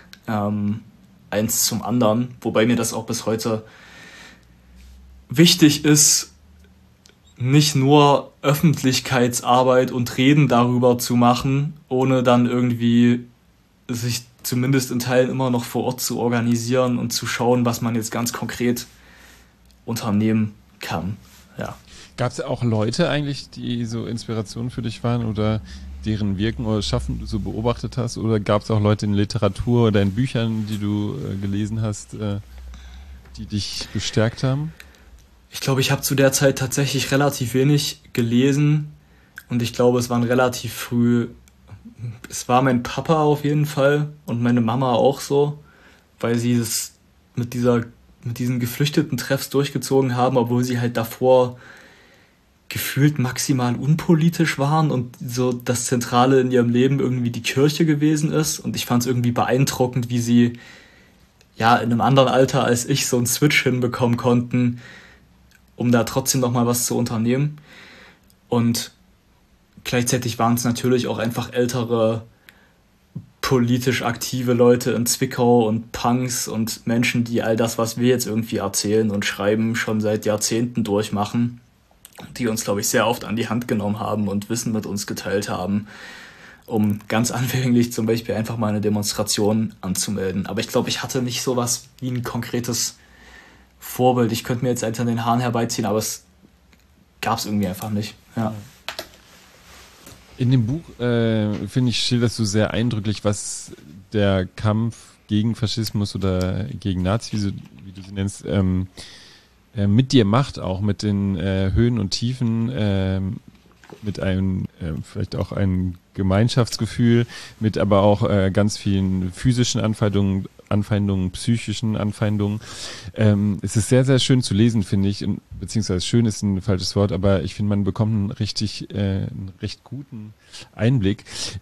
S2: eins zum anderen, wobei mir das auch bis heute wichtig ist, nicht nur Öffentlichkeitsarbeit und Reden darüber zu machen, ohne dann irgendwie sich zumindest in Teilen immer noch vor Ort zu organisieren und zu schauen, was man jetzt ganz konkret unternehmen kann. Ja.
S1: Gab es auch Leute eigentlich, die so Inspiration für dich waren oder deren Wirken oder Schaffen du so beobachtet hast? Oder gab es auch Leute in Literatur oder in Büchern, die du gelesen hast, die dich bestärkt haben?
S2: Ich glaube, ich habe zu der Zeit tatsächlich relativ wenig gelesen und ich glaube, es waren relativ früh, es war mein Papa auf jeden Fall und meine Mama auch so, weil sie es mit diesen geflüchteten Treffs durchgezogen haben, obwohl sie halt davor gefühlt maximal unpolitisch waren und so das Zentrale in ihrem Leben irgendwie die Kirche gewesen ist. Und ich fand es irgendwie beeindruckend, wie sie ja in einem anderen Alter als ich so einen Switch hinbekommen konnten, um da trotzdem noch mal was zu unternehmen. Und gleichzeitig waren es natürlich auch einfach ältere, politisch aktive Leute in Zwickau und Punks und Menschen, die all das, was wir jetzt irgendwie erzählen und schreiben, schon seit Jahrzehnten durchmachen, die uns, glaube ich, sehr oft an die Hand genommen haben und Wissen mit uns geteilt haben, um ganz anfänglich zum Beispiel einfach mal eine Demonstration anzumelden. Aber ich glaube, ich hatte nicht sowas wie ein konkretes Vorbild. Ich könnte mir jetzt eins an den Haaren herbeiziehen, aber es gab es irgendwie einfach nicht. Ja.
S1: In dem Buch, finde ich, schilderst du sehr eindrücklich, was der Kampf gegen Faschismus oder gegen Nazis, wie du sie nennst, mit dir macht, auch mit den Höhen und Tiefen, mit einem vielleicht auch ein Gemeinschaftsgefühl, mit aber auch ganz vielen physischen Anfeindungen Anfeindungen, psychischen Anfeindungen. Es ist sehr, sehr schön zu lesen, finde ich, beziehungsweise schön ist ein falsches Wort, aber ich finde, man bekommt einen recht guten Einblick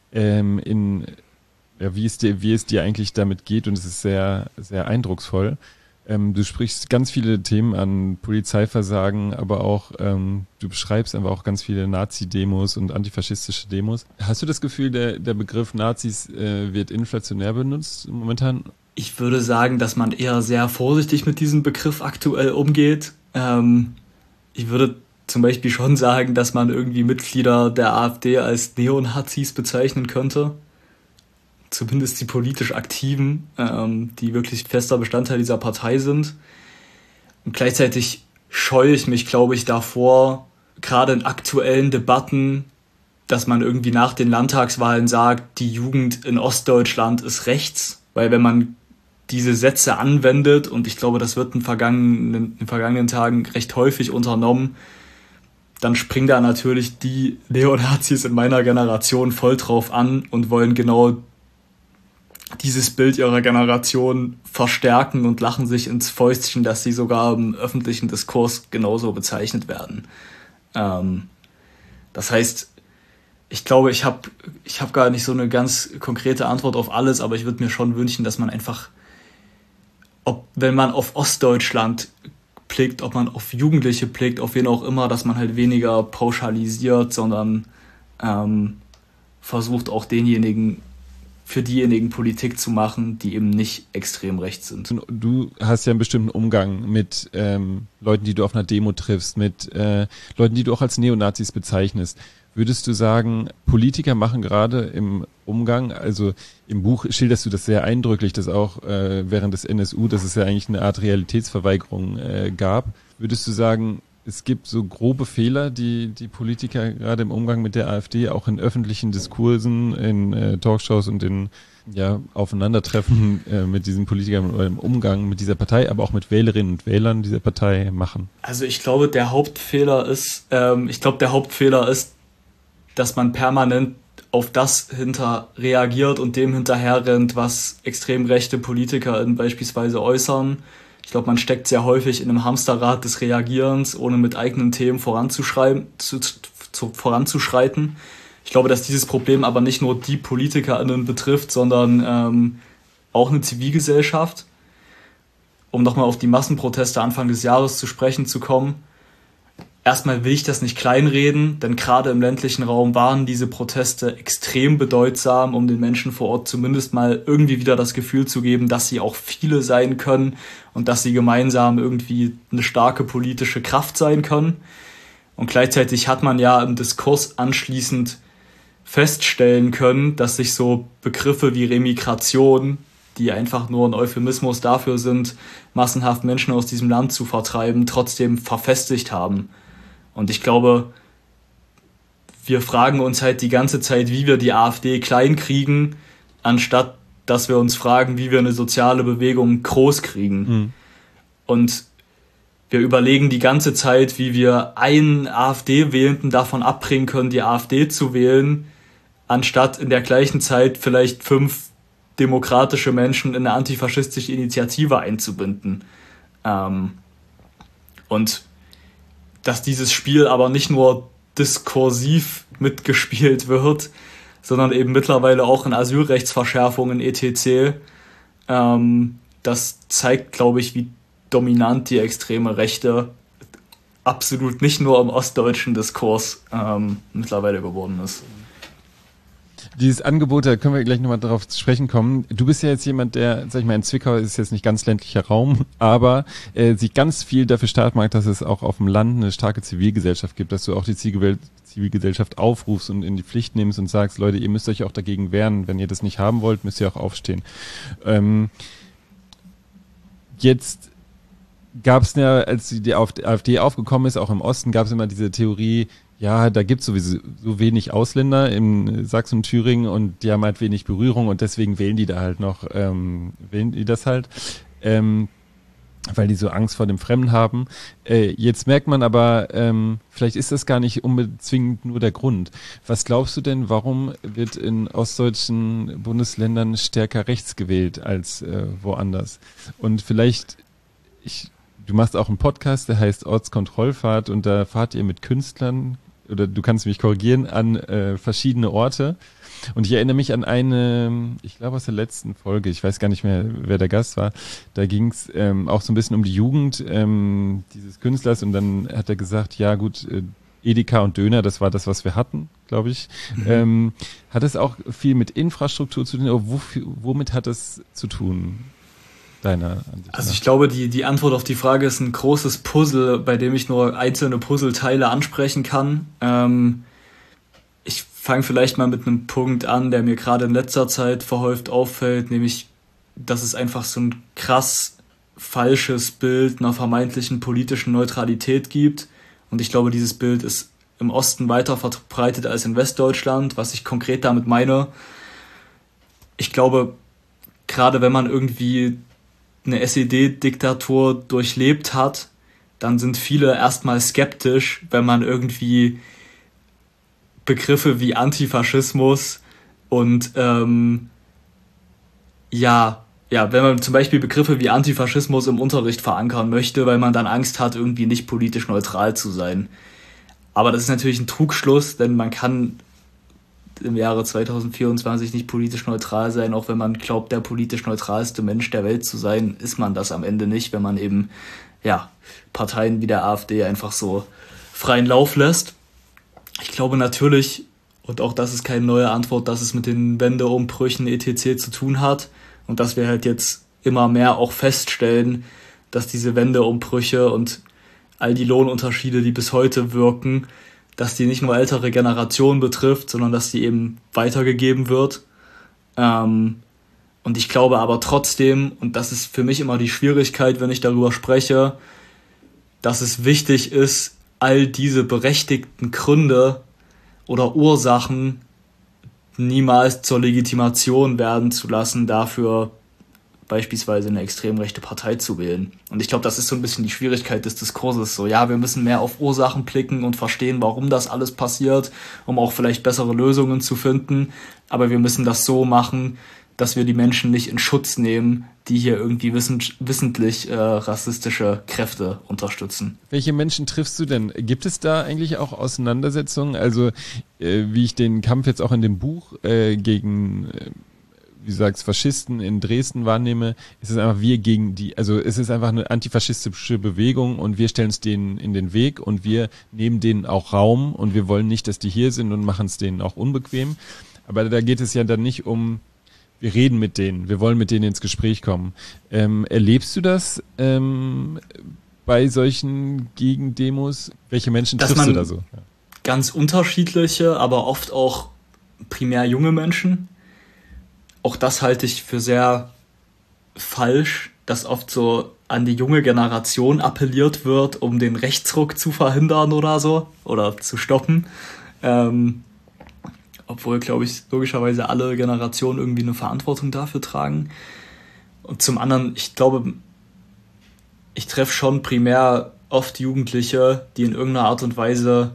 S1: wie es dir eigentlich damit geht, und es ist sehr, sehr eindrucksvoll. Du sprichst ganz viele Themen an, Polizeiversagen, aber auch, du beschreibst aber auch ganz viele Nazi-Demos und antifaschistische Demos. Hast du das Gefühl, der Begriff Nazis wird inflationär benutzt momentan?
S2: Ich würde sagen, dass man eher sehr vorsichtig mit diesem Begriff aktuell umgeht. Ich würde zum Beispiel schon sagen, dass man irgendwie Mitglieder der AfD als Neonazis bezeichnen könnte. Zumindest die politisch Aktiven, die wirklich fester Bestandteil dieser Partei sind. Und gleichzeitig scheue ich mich, glaube ich, davor, gerade in aktuellen Debatten, dass man irgendwie nach den Landtagswahlen sagt, die Jugend in Ostdeutschland ist rechts. Weil wenn man diese Sätze anwendet, und ich glaube, das wird in den vergangenen Tagen recht häufig unternommen, dann springen da natürlich die Neonazis in meiner Generation voll drauf an und wollen genau dieses Bild ihrer Generation verstärken und lachen sich ins Fäustchen, dass sie sogar im öffentlichen Diskurs genauso bezeichnet werden. Das heißt, ich glaube, ich hab gar nicht so eine ganz konkrete Antwort auf alles, aber ich würde mir schon wünschen, dass man einfach, wenn man auf Ostdeutschland blickt, ob man auf Jugendliche blickt, auf wen auch immer, dass man halt weniger pauschalisiert, sondern versucht auch für diejenigen Politik zu machen, die eben nicht extrem rechts sind.
S1: Du hast ja einen bestimmten Umgang mit Leuten, die du auf einer Demo triffst, mit Leuten, die du auch als Neonazis bezeichnest. Würdest du sagen, Politiker machen gerade im Umgang, also im Buch schilderst du das sehr eindrücklich, dass auch während des NSU, dass es ja eigentlich eine Art Realitätsverweigerung gab. Würdest du sagen, es gibt so grobe Fehler, die Politiker gerade im Umgang mit der AfD, auch in öffentlichen Diskursen, in Talkshows und in Aufeinandertreffen mit diesen Politikern oder im Umgang mit dieser Partei, aber auch mit Wählerinnen und Wählern dieser Partei machen?
S2: Also ich glaube, der Hauptfehler ist, dass man permanent auf das reagiert und dem hinterherrennt, was extrem rechte PolitikerInnen beispielsweise äußern. Ich glaube, man steckt sehr häufig in einem Hamsterrad des Reagierens, ohne mit eigenen Themen voranzuschreiten. Ich glaube, dass dieses Problem aber nicht nur die PolitikerInnen betrifft, sondern auch eine Zivilgesellschaft. Um nochmal auf die Massenproteste Anfang des Jahres zu sprechen zu kommen. Erstmal will ich das nicht kleinreden, denn gerade im ländlichen Raum waren diese Proteste extrem bedeutsam, um den Menschen vor Ort zumindest mal irgendwie wieder das Gefühl zu geben, dass sie auch viele sein können und dass sie gemeinsam irgendwie eine starke politische Kraft sein können. Und gleichzeitig hat man ja im Diskurs anschließend feststellen können, dass sich so Begriffe wie Remigration, die einfach nur ein Euphemismus dafür sind, massenhaft Menschen aus diesem Land zu vertreiben, trotzdem verfestigt haben. Und ich glaube, wir fragen uns halt die ganze Zeit, wie wir die AfD klein kriegen, anstatt dass wir uns fragen, wie wir eine soziale Bewegung groß kriegen. Mhm. Und wir überlegen die ganze Zeit, wie wir einen AfD-Wählenden davon abbringen können, die AfD zu wählen, anstatt in der gleichen Zeit vielleicht 5 demokratische Menschen in eine antifaschistische Initiative einzubinden. Und dass dieses Spiel aber nicht nur diskursiv mitgespielt wird, sondern eben mittlerweile auch in Asylrechtsverschärfungen etc. Das zeigt, glaube ich, wie dominant die extreme Rechte absolut nicht nur im ostdeutschen Diskurs mittlerweile geworden ist.
S1: Dieses Angebot, da können wir gleich nochmal drauf zu sprechen kommen. Du bist ja jetzt jemand, der, sag ich mal, in Zwickau ist jetzt nicht ganz ländlicher Raum, aber sich ganz viel dafür stark macht, dass es auch auf dem Land eine starke Zivilgesellschaft gibt, dass du auch die Zivilgesellschaft aufrufst und in die Pflicht nimmst und sagst, Leute, ihr müsst euch auch dagegen wehren. Wenn ihr das nicht haben wollt, müsst ihr auch aufstehen. Jetzt gab es ja, als die AfD aufgekommen ist, auch im Osten, gab es immer diese Theorie, ja, da gibt's sowieso so wenig Ausländer in Sachsen und Thüringen und die haben halt wenig Berührung und deswegen wählen die da halt noch, wählen die das halt. weil die so Angst vor dem Fremden haben. Jetzt merkt man aber, vielleicht ist das gar nicht unbedingt nur der Grund. Was glaubst du denn, warum wird in ostdeutschen Bundesländern stärker rechts gewählt als woanders? Und vielleicht, du machst auch einen Podcast, der heißt Ortskontrollfahrt, und da fahrt ihr mit Künstlern, oder du kannst mich korrigieren, an verschiedene Orte. Und ich erinnere mich an eine, ich glaube aus der letzten Folge, ich weiß gar nicht mehr, wer der Gast war, da ging es auch so ein bisschen um die Jugend dieses Künstlers, und dann hat er gesagt, ja gut, Edeka und Döner, das war das, was wir hatten, glaube ich. Hat es auch viel mit Infrastruktur zu tun, oder womit hat es zu tun? Deiner Ansicht nach?
S2: Also ich glaube, die Antwort auf die Frage ist ein großes Puzzle, bei dem ich nur einzelne Puzzleteile ansprechen kann. Ich fange vielleicht mal mit einem Punkt an, der mir gerade in letzter Zeit verhäuft auffällt, nämlich, dass es einfach so ein krass falsches Bild einer vermeintlichen politischen Neutralität gibt. Und ich glaube, dieses Bild ist im Osten weiter verbreitet als in Westdeutschland. Was ich konkret damit meine, ich glaube, gerade wenn man irgendwie eine SED-Diktatur durchlebt hat, dann sind viele erstmal skeptisch, wenn man irgendwie Begriffe wie Antifaschismus und wenn man zum Beispiel Begriffe wie Antifaschismus im Unterricht verankern möchte, weil man dann Angst hat, irgendwie nicht politisch neutral zu sein. Aber das ist natürlich ein Trugschluss, denn man kann im Jahre 2024 nicht politisch neutral sein, auch wenn man glaubt, der politisch neutralste Mensch der Welt zu sein, ist man das am Ende nicht, wenn man eben Parteien wie der AfD einfach so freien Lauf lässt. Ich glaube natürlich, und auch das ist keine neue Antwort, dass es mit den Wendeumbrüchen etc. zu tun hat und dass wir halt jetzt immer mehr auch feststellen, dass diese Wendeumbrüche und all die Lohnunterschiede, die bis heute wirken, dass die nicht nur ältere Generationen betrifft, sondern dass die eben weitergegeben wird. Und ich glaube aber trotzdem, und das ist für mich immer die Schwierigkeit, wenn ich darüber spreche, dass es wichtig ist, all diese berechtigten Gründe oder Ursachen niemals zur Legitimation werden zu lassen, dafür beispielsweise eine extrem rechte Partei zu wählen. Und ich glaube, das ist so ein bisschen die Schwierigkeit des Diskurses. So, ja, wir müssen mehr auf Ursachen blicken und verstehen, warum das alles passiert, um auch vielleicht bessere Lösungen zu finden. Aber wir müssen das so machen, dass wir die Menschen nicht in Schutz nehmen, die hier irgendwie wissentlich rassistische Kräfte unterstützen.
S1: Welche Menschen triffst du denn? Gibt es da eigentlich auch Auseinandersetzungen? Also wie ich den Kampf jetzt auch in dem Buch gegen wie du sagst, Faschisten in Dresden wahrnehme, ist es einfach wir gegen die, also es ist einfach eine antifaschistische Bewegung und wir stellen es denen in den Weg und wir nehmen denen auch Raum und wir wollen nicht, dass die hier sind und machen es denen auch unbequem. Aber da geht es ja dann nicht um, wir reden mit denen, wir wollen mit denen ins Gespräch kommen. Erlebst du das bei solchen Gegendemos? Welche Menschen triffst du da so? Ja.
S2: Ganz unterschiedliche, aber oft auch primär junge Menschen. Auch das halte ich für sehr falsch, dass oft so an die junge Generation appelliert wird, um den Rechtsruck zu verhindern oder so, oder zu stoppen. Obwohl, glaube ich, logischerweise alle Generationen irgendwie eine Verantwortung dafür tragen. Und zum anderen, ich glaube, ich treffe schon primär oft Jugendliche, die in irgendeiner Art und Weise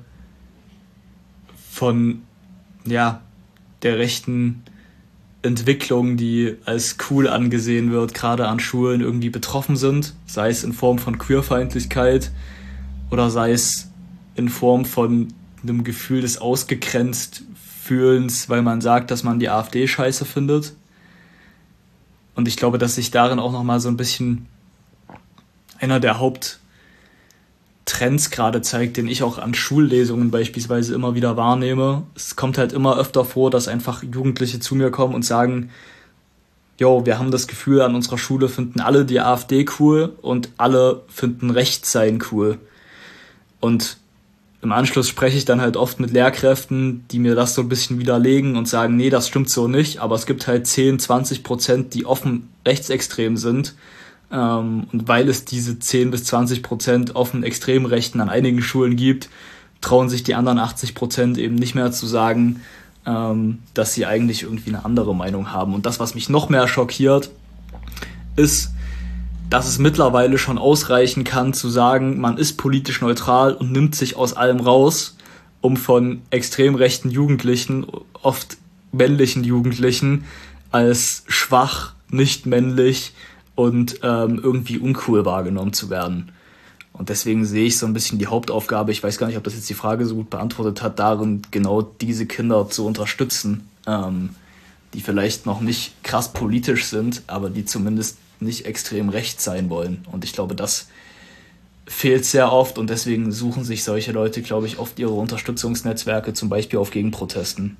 S2: von der rechten Entwicklung, die als cool angesehen wird, gerade an Schulen irgendwie betroffen sind, sei es in Form von Queerfeindlichkeit oder sei es in Form von einem Gefühl des Ausgegrenzt-Fühlens, weil man sagt, dass man die AfD scheiße findet. Und ich glaube, dass sich darin auch nochmal so ein bisschen einer der Haupttrends gerade zeigt, den ich auch an Schullesungen beispielsweise immer wieder wahrnehme. Es kommt halt immer öfter vor, dass einfach Jugendliche zu mir kommen und sagen, jo, wir haben das Gefühl, an unserer Schule finden alle die AfD cool und alle finden Rechtssein cool. Und im Anschluss spreche ich dann halt oft mit Lehrkräften, die mir das so ein bisschen widerlegen und sagen, nee, das stimmt so nicht, aber es gibt halt 10-20%, die offen rechtsextrem sind. Und weil es diese 10-20% offen Extremrechten an einigen Schulen gibt, trauen sich die anderen 80% eben nicht mehr zu sagen, dass sie eigentlich irgendwie eine andere Meinung haben. Und das, was mich noch mehr schockiert, ist, dass es mittlerweile schon ausreichen kann, zu sagen, man ist politisch neutral und nimmt sich aus allem raus, um von extrem rechten Jugendlichen, oft männlichen Jugendlichen, als schwach, nicht männlich und irgendwie uncool wahrgenommen zu werden. Und deswegen sehe ich so ein bisschen die Hauptaufgabe, ich weiß gar nicht, ob das jetzt die Frage so gut beantwortet hat, darin genau diese Kinder zu unterstützen, die vielleicht noch nicht krass politisch sind, aber die zumindest nicht extrem rechts sein wollen. Und ich glaube, das fehlt sehr oft und deswegen suchen sich solche Leute, glaube ich, oft ihre Unterstützungsnetzwerke, zum Beispiel auf Gegenprotesten.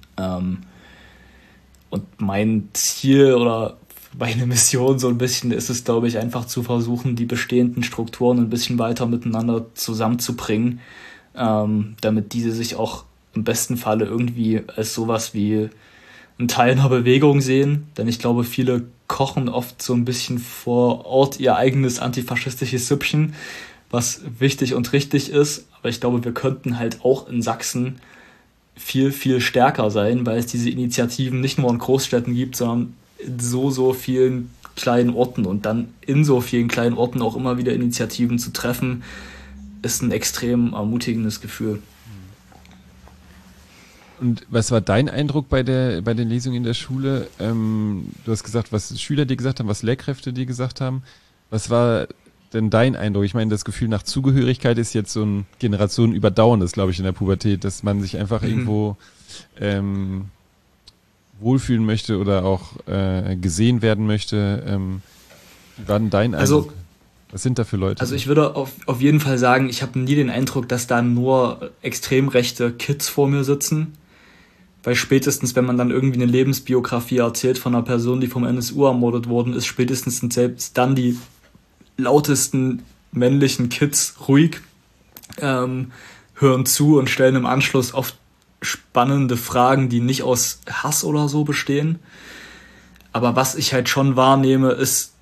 S2: Und mein Ziel oder meine Mission so ein bisschen ist es, glaube ich, einfach zu versuchen, die bestehenden Strukturen ein bisschen weiter miteinander zusammenzubringen, damit diese sich auch im besten Falle irgendwie als sowas wie ein Teil einer Bewegung sehen. Denn ich glaube, viele kochen oft so ein bisschen vor Ort ihr eigenes antifaschistisches Süppchen, was wichtig und richtig ist. Aber ich glaube, wir könnten halt auch in Sachsen viel, viel stärker sein, weil es diese Initiativen nicht nur in Großstädten gibt, sondern in so vielen kleinen Orten. Und dann in so vielen kleinen Orten auch immer wieder Initiativen zu treffen, ist ein extrem ermutigendes Gefühl.
S1: Und was war dein Eindruck bei den Lesungen in der Schule? Du hast gesagt, was Schüler dir gesagt haben, was Lehrkräfte dir gesagt haben. Was war denn dein Eindruck? Ich meine, das Gefühl nach Zugehörigkeit ist jetzt so ein generationenüberdauerndes, glaube ich, in der Pubertät, dass man sich einfach irgendwo wohlfühlen möchte oder auch gesehen werden möchte. Wie war denn dein Eindruck? Was sind da für Leute?
S2: Also ich würde auf jeden Fall sagen, ich habe nie den Eindruck, dass da nur extrem rechte Kids vor mir sitzen. Weil spätestens, wenn man dann irgendwie eine Lebensbiografie erzählt von einer Person, die vom NSU ermordet worden ist, spätestens sind selbst dann die lautesten männlichen Kids ruhig, hören zu und stellen im Anschluss oft spannende Fragen, die nicht aus Hass oder so bestehen. Aber was ich halt schon wahrnehme, ist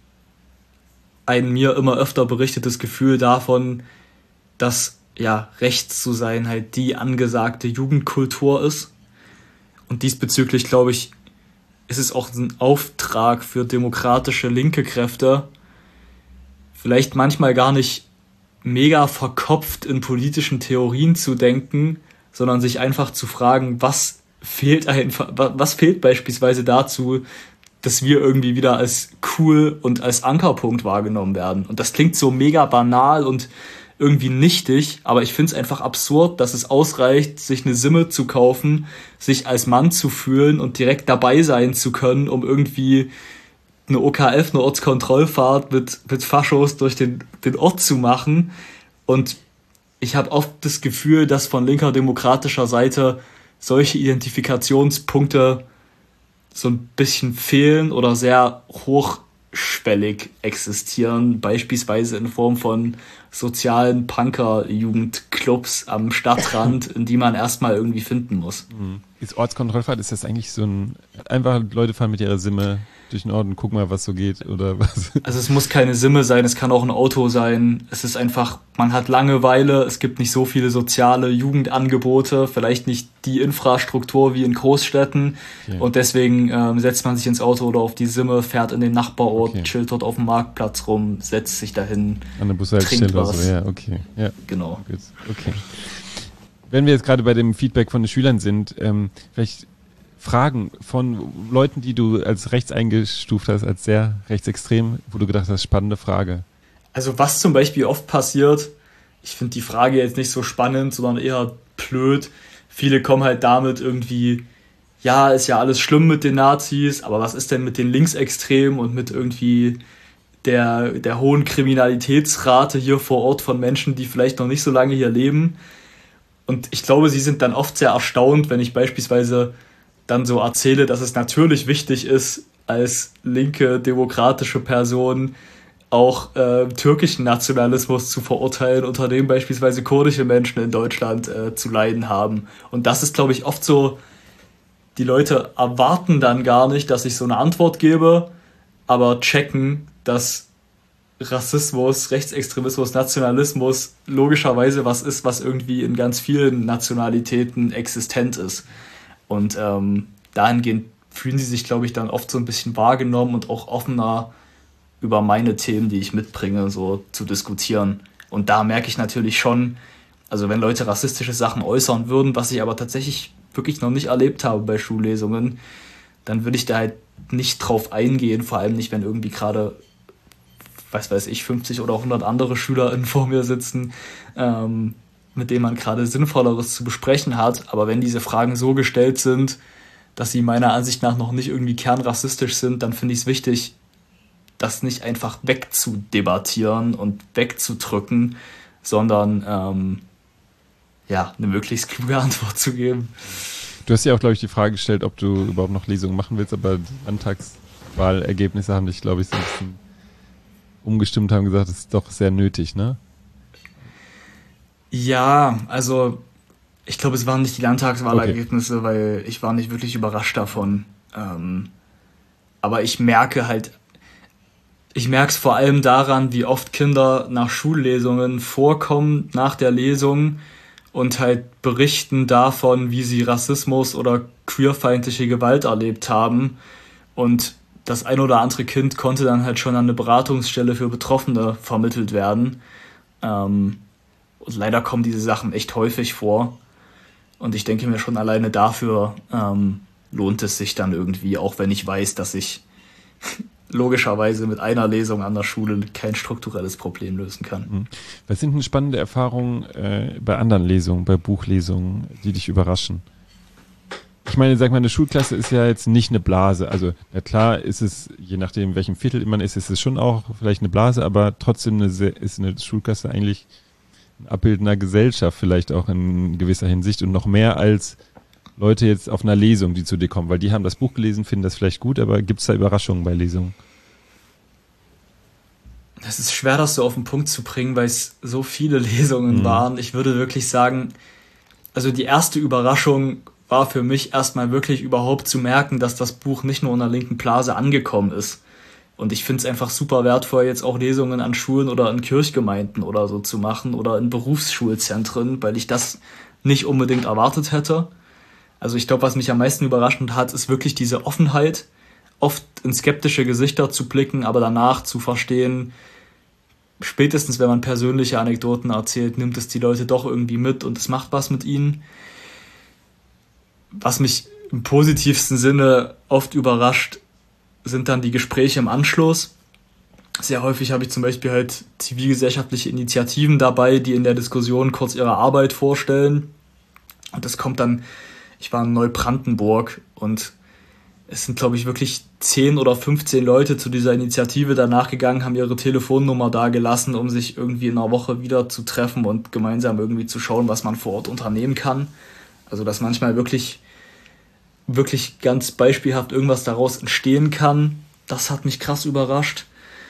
S2: ein mir immer öfter berichtetes Gefühl davon, dass ja rechts zu sein halt die angesagte Jugendkultur ist. Und diesbezüglich, glaube ich, ist es auch ein Auftrag für demokratische linke Kräfte, vielleicht manchmal gar nicht mega verkopft in politischen Theorien zu denken, sondern sich einfach zu fragen, was fehlt beispielsweise dazu, dass wir irgendwie wieder als cool und als Ankerpunkt wahrgenommen werden. Und das klingt so mega banal und irgendwie nichtig, aber ich finde es einfach absurd, dass es ausreicht, sich eine Simme zu kaufen, sich als Mann zu fühlen und direkt dabei sein zu können, um irgendwie eine OKF, eine Ortskontrollfahrt mit Faschos durch den Ort zu machen. Und ich habe oft das Gefühl, dass von linker demokratischer Seite solche Identifikationspunkte so ein bisschen fehlen oder sehr hochschwellig existieren, beispielsweise in Form von sozialen Punker-Jugendclubs am Stadtrand, in die man erstmal irgendwie finden muss.
S1: Ist Ortskontrollfahrt, ist das eigentlich so ein, einfach Leute fahren mit ihrer Simme durch den Ort und gucken mal, was so geht, oder was?
S2: Also es muss keine Simme sein, es kann auch ein Auto sein. Es ist einfach, man hat Langeweile, es gibt nicht so viele soziale Jugendangebote, vielleicht nicht die Infrastruktur wie in Großstädten. Okay. Und deswegen setzt man sich ins Auto oder auf die Simme, fährt in den Nachbarort, okay, chillt dort auf dem Marktplatz rum, setzt sich dahin,
S1: an der Bushaltestelle oder so, ja, okay. Ja.
S2: Genau.
S1: Gut. Okay. Wenn wir jetzt gerade bei dem Feedback von den Schülern sind, vielleicht Fragen von Leuten, die du als rechts eingestuft hast, als sehr rechtsextrem, wo du gedacht hast, spannende Frage.
S2: Also was zum Beispiel oft passiert, ich finde die Frage jetzt nicht so spannend, sondern eher blöd. Viele kommen halt damit irgendwie, ja, ist ja alles schlimm mit den Nazis, aber was ist denn mit den Linksextremen und mit irgendwie der hohen Kriminalitätsrate hier vor Ort von Menschen, die vielleicht noch nicht so lange hier leben? Und ich glaube, sie sind dann oft sehr erstaunt, wenn ich beispielsweise dann so erzähle, dass es natürlich wichtig ist, als linke demokratische Person auch türkischen Nationalismus zu verurteilen, unter dem beispielsweise kurdische Menschen in Deutschland zu leiden haben. Und das ist, glaube ich, oft so, die Leute erwarten dann gar nicht, dass ich so eine Antwort gebe, aber checken, dass Rassismus, Rechtsextremismus, Nationalismus logischerweise was ist, was irgendwie in ganz vielen Nationalitäten existent ist. Und dahingehend fühlen sie sich, glaube ich, dann oft so ein bisschen wahrgenommen und auch offener über meine Themen, die ich mitbringe, so zu diskutieren. Und da merke ich natürlich schon, also wenn Leute rassistische Sachen äußern würden, was ich aber tatsächlich wirklich noch nicht erlebt habe bei Schullesungen, dann würde ich da halt nicht drauf eingehen, vor allem nicht, wenn irgendwie gerade, was weiß ich, 50 oder 100 andere SchülerInnen vor mir sitzen, mit denen man gerade Sinnvolleres zu besprechen hat. Aber wenn diese Fragen so gestellt sind, dass sie meiner Ansicht nach noch nicht irgendwie kernrassistisch sind, dann finde ich es wichtig, das nicht einfach wegzudebattieren und wegzudrücken, sondern eine möglichst kluge Antwort zu geben.
S1: Du hast ja auch, glaube ich, die Frage gestellt, ob du überhaupt noch Lesungen machen willst, aber die Landtagswahlergebnisse haben dich, glaube ich, so ein bisschen umgestimmt, haben gesagt, das ist doch sehr nötig, ne?
S2: Ja, also ich glaube, es waren nicht die Landtagswahlergebnisse, weil ich war nicht wirklich überrascht davon. Aber ich merke es vor allem daran, wie oft Kinder nach Schullesungen vorkommen, nach der Lesung und halt berichten davon, wie sie Rassismus oder queerfeindliche Gewalt erlebt haben. Und das ein oder andere Kind konnte dann halt schon an eine Beratungsstelle für Betroffene vermittelt werden. Und leider kommen diese Sachen echt häufig vor. Und ich denke mir schon alleine dafür lohnt es sich dann irgendwie, auch wenn ich weiß, dass ich logischerweise mit einer Lesung an der Schule kein strukturelles Problem lösen kann.
S1: Was sind denn spannende Erfahrungen bei anderen Lesungen, bei Buchlesungen, die dich überraschen? Ich meine, sag mal, eine Schulklasse ist ja jetzt nicht eine Blase. Also, na klar ist es, je nachdem, welchem Viertel man ist es schon auch vielleicht eine Blase, aber trotzdem ist eine Schulklasse eigentlich ein Abbild einer Gesellschaft vielleicht auch in gewisser Hinsicht und noch mehr als Leute jetzt auf einer Lesung, die zu dir kommen, weil die haben das Buch gelesen, finden das vielleicht gut, aber gibt es da Überraschungen bei Lesungen?
S2: Es ist schwer, das so auf den Punkt zu bringen, weil es so viele Lesungen waren. Ich würde wirklich sagen, also die erste Überraschung war für mich erstmal wirklich überhaupt zu merken, dass das Buch nicht nur in der linken Blase angekommen ist. Und ich finde es einfach super wertvoll, jetzt auch Lesungen an Schulen oder in Kirchgemeinden oder so zu machen oder in Berufsschulzentren, weil ich das nicht unbedingt erwartet hätte. Also ich glaube, was mich am meisten überrascht hat, ist wirklich diese Offenheit, oft in skeptische Gesichter zu blicken, aber danach zu verstehen, spätestens wenn man persönliche Anekdoten erzählt, nimmt es die Leute doch irgendwie mit und es macht was mit ihnen. Was mich im positivsten Sinne oft überrascht, sind dann die Gespräche im Anschluss. Sehr häufig habe ich zum Beispiel halt zivilgesellschaftliche Initiativen dabei, die in der Diskussion kurz ihre Arbeit vorstellen. Und das kommt dann, ich war in Neubrandenburg und es sind, glaube ich, wirklich 10 oder 15 Leute zu dieser Initiative danach gegangen, haben ihre Telefonnummer dagelassen, um sich irgendwie in einer Woche wieder zu treffen und gemeinsam irgendwie zu schauen, was man vor Ort unternehmen kann. Also, dass manchmal wirklich ganz beispielhaft irgendwas daraus entstehen kann, das hat mich krass überrascht.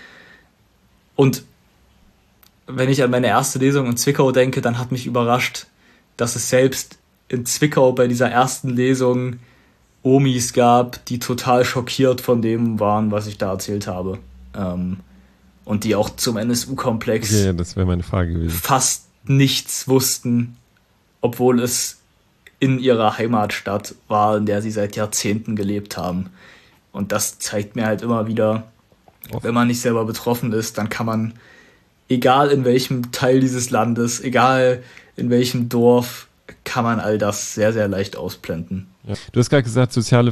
S2: Und wenn ich an meine erste Lesung in Zwickau denke, dann hat mich überrascht, dass es selbst in Zwickau bei dieser ersten Lesung Omis gab, die total schockiert von dem waren, was ich da erzählt habe. Und die auch zum NSU-Komplex
S1: das wäre meine Frage gewesen,
S2: fast nichts wussten, obwohl es in ihrer Heimatstadt war, in der sie seit Jahrzehnten gelebt haben. Und das zeigt mir halt immer wieder, wenn man nicht selber betroffen ist, dann kann man, egal in welchem Teil dieses Landes, egal in welchem Dorf, kann man all das sehr, sehr leicht ausblenden.
S1: Ja. Du hast gerade gesagt, soziale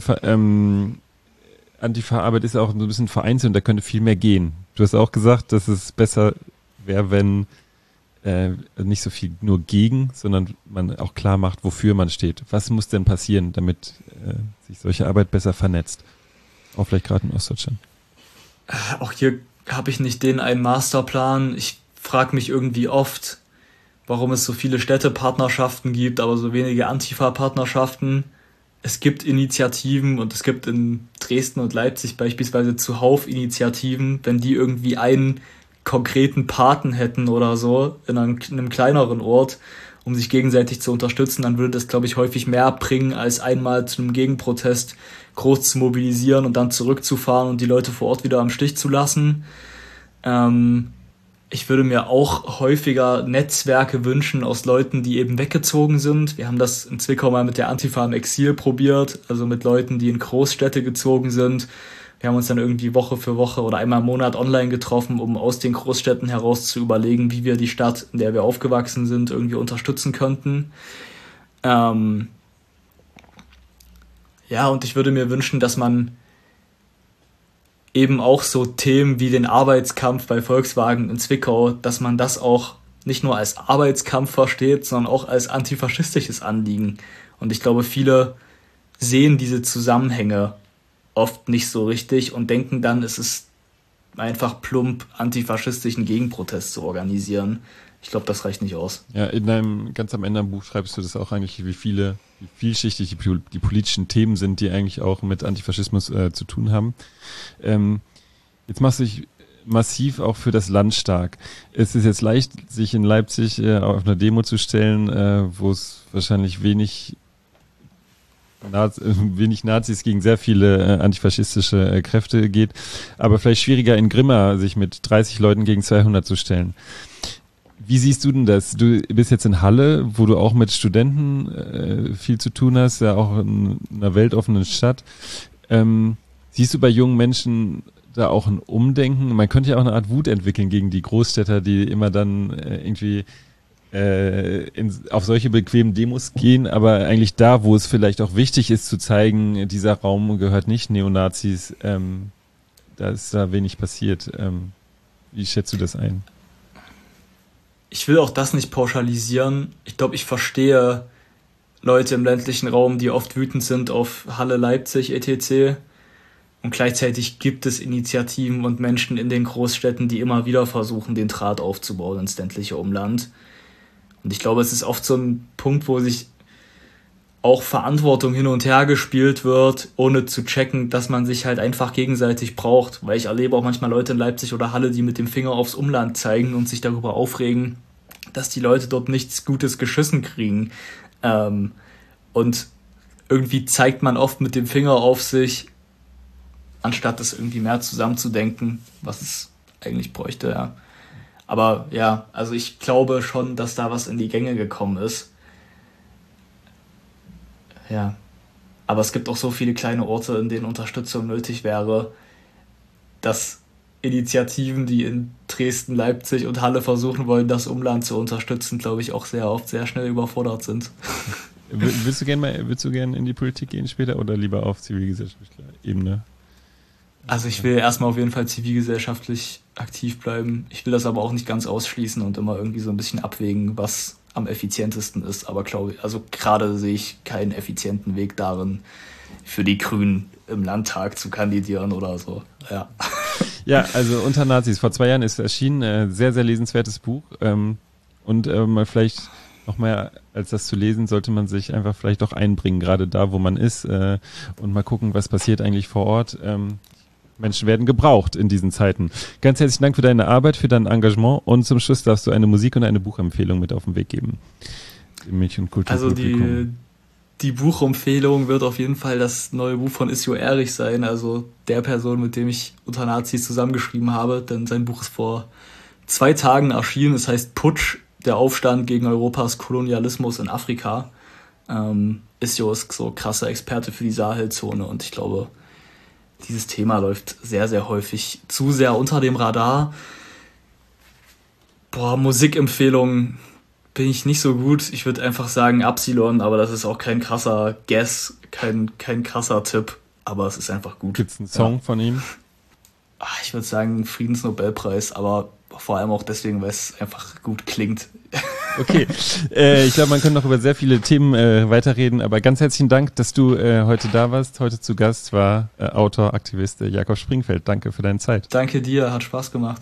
S1: Antifa-Arbeit ist auch so ein bisschen vereinzelt und da könnte viel mehr gehen. Du hast auch gesagt, dass es besser wäre, wenn nicht so viel nur gegen, sondern man auch klar macht, wofür man steht. Was muss denn passieren, damit sich solche Arbeit besser vernetzt? Auch vielleicht gerade in Ostdeutschland.
S2: Auch hier habe ich nicht den einen Masterplan. Ich frage mich irgendwie oft, warum es so viele Städtepartnerschaften gibt, aber so wenige Antifa-Partnerschaften. Es gibt Initiativen und es gibt in Dresden und Leipzig beispielsweise zuhauf Initiativen, wenn die irgendwie einen konkreten Paten hätten oder so in einem kleineren Ort, um sich gegenseitig zu unterstützen, dann würde das, glaube ich, häufig mehr bringen, als einmal zu einem Gegenprotest groß zu mobilisieren und dann zurückzufahren und die Leute vor Ort wieder am Stich zu lassen. Ich würde mir auch häufiger Netzwerke wünschen aus Leuten, die eben weggezogen sind. Wir haben das in Zwickau mal mit der Antifa im Exil probiert, also mit Leuten, die in Großstädte gezogen sind, Wir haben uns dann irgendwie Woche für Woche oder einmal im Monat online getroffen, um aus den Großstädten heraus zu überlegen, wie wir die Stadt, in der wir aufgewachsen sind, irgendwie unterstützen könnten. Ja, und ich würde mir wünschen, dass man eben auch so Themen wie den Arbeitskampf bei Volkswagen in Zwickau, dass man das auch nicht nur als Arbeitskampf versteht, sondern auch als antifaschistisches Anliegen. Und ich glaube, viele sehen diese Zusammenhänge oft nicht so richtig und denken dann, es ist einfach plump, antifaschistischen Gegenprotest zu organisieren. Ich glaube, das reicht nicht aus.
S1: Ja, ganz am Ende im Buch schreibst du das auch eigentlich, wie vielschichtig die politischen Themen sind, die eigentlich auch mit Antifaschismus zu tun haben. Jetzt machst du dich massiv auch für das Land stark. Es ist jetzt leicht, sich in Leipzig auf einer Demo zu stellen, wo es wahrscheinlich wenig Nazis gegen sehr viele antifaschistische Kräfte geht, aber vielleicht schwieriger in Grimma, sich mit 30 Leuten gegen 200 zu stellen. Wie siehst du denn das? Du bist jetzt in Halle, wo du auch mit Studenten viel zu tun hast, ja auch in einer weltoffenen Stadt. Siehst du bei jungen Menschen da auch ein Umdenken? Man könnte ja auch eine Art Wut entwickeln gegen die Großstädter, die immer dann irgendwie auf solche bequemen Demos gehen, aber eigentlich da, wo es vielleicht auch wichtig ist zu zeigen, dieser Raum gehört nicht Neonazis, da ist da wenig passiert. Wie schätzt du das ein?
S2: Ich will auch das nicht pauschalisieren. Ich glaube, ich verstehe Leute im ländlichen Raum, die oft wütend sind auf Halle, Leipzig, etc. Und gleichzeitig gibt es Initiativen und Menschen in den Großstädten, die immer wieder versuchen, den Draht aufzubauen ins ländliche Umland. Und ich glaube, es ist oft so ein Punkt, wo sich auch Verantwortung hin und her gespielt wird, ohne zu checken, dass man sich halt einfach gegenseitig braucht. Weil ich erlebe auch manchmal Leute in Leipzig oder Halle, die mit dem Finger aufs Umland zeigen und sich darüber aufregen, dass die Leute dort nichts Gutes geschissen kriegen. Und irgendwie zeigt man oft mit dem Finger auf sich, anstatt es irgendwie mehr zusammenzudenken, was es eigentlich bräuchte, ja. Aber ja, also ich glaube schon, dass da was in die Gänge gekommen ist. Ja, aber es gibt auch so viele kleine Orte, in denen Unterstützung nötig wäre, dass Initiativen, die in Dresden, Leipzig und Halle versuchen wollen, das Umland zu unterstützen, glaube ich, auch sehr oft sehr schnell überfordert sind.
S1: Willst du gerne in die Politik gehen später oder lieber auf zivilgesellschaftlicher Ebene?
S2: Also ich will erstmal auf jeden Fall zivilgesellschaftlich aktiv bleiben. Ich will das aber auch nicht ganz ausschließen und immer irgendwie so ein bisschen abwägen, was am effizientesten ist. Aber glaube ich, also gerade sehe ich keinen effizienten Weg darin, für die Grünen im Landtag zu kandidieren oder so. Ja.
S1: Ja, also Unter Nazis. Vor 2 Jahren ist erschienen. Sehr, sehr lesenswertes Buch. Und mal vielleicht noch mehr als das zu lesen, sollte man sich einfach vielleicht auch einbringen, gerade da, wo man ist, und mal gucken, was passiert eigentlich vor Ort. Menschen werden gebraucht in diesen Zeiten. Ganz herzlichen Dank für deine Arbeit, für dein Engagement und zum Schluss darfst du eine Musik- und eine Buchempfehlung mit auf den Weg geben. Dem Milch- und Kulturpublikum.
S2: Also die Buchempfehlung wird auf jeden Fall das neue Buch von Issio Erich sein, also der Person, mit dem ich Unter Nazis zusammengeschrieben habe, denn sein Buch ist vor 2 Tagen erschienen. Es heißt Putsch, der Aufstand gegen Europas Kolonialismus in Afrika. Issio ist so krasser Experte für die Sahelzone und ich glaube, dieses Thema läuft sehr, sehr häufig zu sehr unter dem Radar. Musikempfehlungen bin ich nicht so gut. Ich würde einfach sagen Absilon, aber das ist auch kein krasser Guess, kein krasser Tipp, aber es ist einfach gut.
S1: Gibt's einen Song von ihm?
S2: Ich würde sagen Friedensnobelpreis, aber vor allem auch deswegen, weil es einfach gut klingt.
S1: Okay, ich glaube, man könnte noch über sehr viele Themen weiterreden, aber ganz herzlichen Dank, dass du heute da warst. Heute zu Gast war Autor, Aktivist Jakob Springfeld. Danke für deine Zeit.
S2: Danke dir, hat Spaß gemacht.